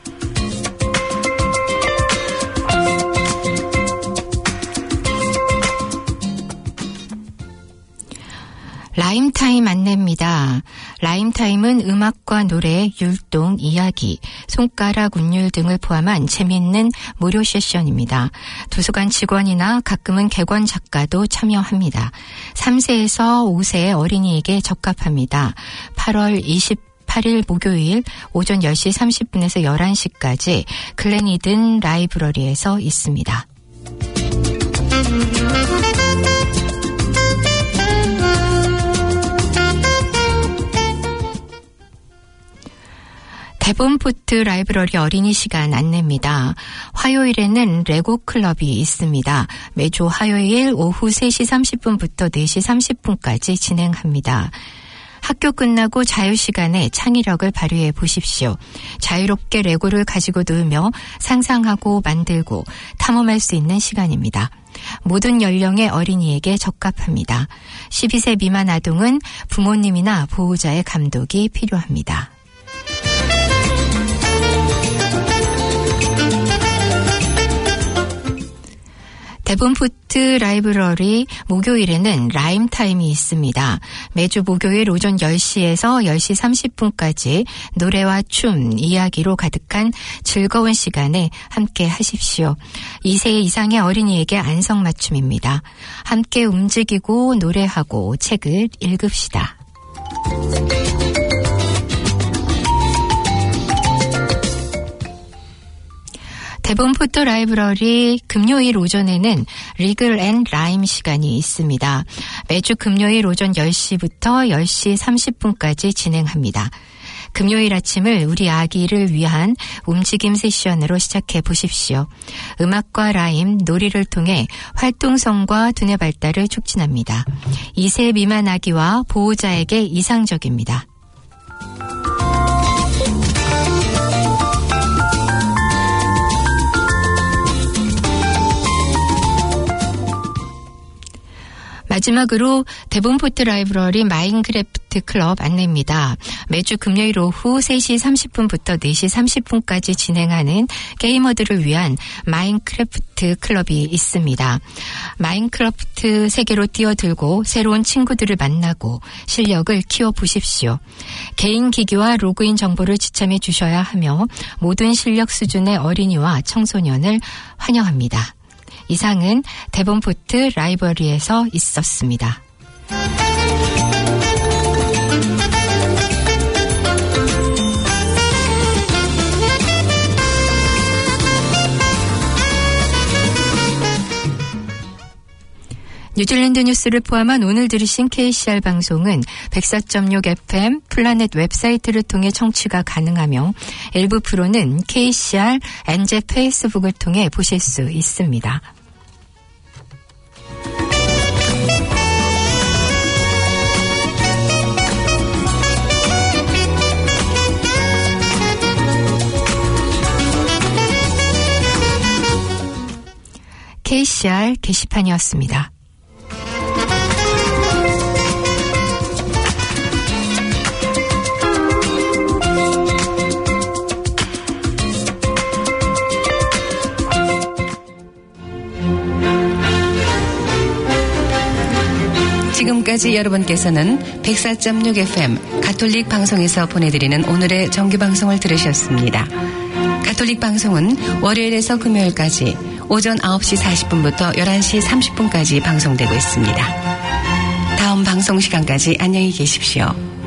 라임타임 안내입니다. 라임타임은 음악과 노래, 율동, 이야기, 손가락 운율 등을 포함한 재미있는 무료 세션입니다. 도서관 직원이나 가끔은 객원 작가도 참여합니다. 3세에서 5세의 어린이에게 적합합니다. 8월 28일 목요일 오전 10시 30분에서 11시까지 글렌이든 라이브러리에서 있습니다. 데본포트 라이브러리 어린이 시간 안내입니다. 화요일에는 레고 클럽이 있습니다. 매주 화요일 오후 3시 30분부터 4시 30분까지 진행합니다. 학교 끝나고 자유시간에 창의력을 발휘해 보십시오. 자유롭게 레고를 가지고 놀며 상상하고 만들고 탐험할 수 있는 시간입니다. 모든 연령의 어린이에게 적합합니다. 12세 미만 아동은 부모님이나 보호자의 감독이 필요합니다. 데본포트 라이브러리 목요일에는 라임 타임이 있습니다. 매주 목요일 오전 10시에서 10시 30분까지 노래와 춤, 이야기로 가득한 즐거운 시간에 함께 하십시오. 2세 이상의 어린이에게 안성맞춤입니다. 함께 움직이고 노래하고 책을 읽읍시다. 데본포트 라이브러리 금요일 오전에는 리글 앤 라임 시간이 있습니다. 매주 금요일 오전 10시부터 10시 30분까지 진행합니다. 금요일 아침을 우리 아기를 위한 움직임 세션으로 시작해 보십시오. 음악과 라임, 놀이를 통해 활동성과 두뇌 발달을 촉진합니다. 2세 미만 아기와 보호자에게 이상적입니다. 마지막으로 데본포트 라이브러리 마인크래프트 클럽 안내입니다. 매주 금요일 오후 3시 30분부터 4시 30분까지 진행하는 게이머들을 위한 마인크래프트 클럽이 있습니다. 마인크래프트 세계로 뛰어들고 새로운 친구들을 만나고 실력을 키워보십시오. 개인 기기와 로그인 정보를 지참해 주셔야 하며 모든 실력 수준의 어린이와 청소년을 환영합니다. 이상은 데본포트 라이브러리에서 있었습니다. 뉴질랜드 뉴스를 포함한 오늘 들으신 KCR 방송은 104.6 FM 플라넷 웹사이트를 통해 청취가 가능하며 일부 프로는 KCR NJ 페이스북을 통해 보실 수 있습니다. KCR 게시판이었습니다. 지금까지 여러분께서는 104.6 FM 가톨릭 방송에서 보내드리는 오늘의 정규방송을 들으셨습니다. 가톨릭 방송은 월요일에서 금요일까지 오전 9시 40분부터 11시 30분까지 방송되고 있습니다. 다음 방송 시간까지 안녕히 계십시오.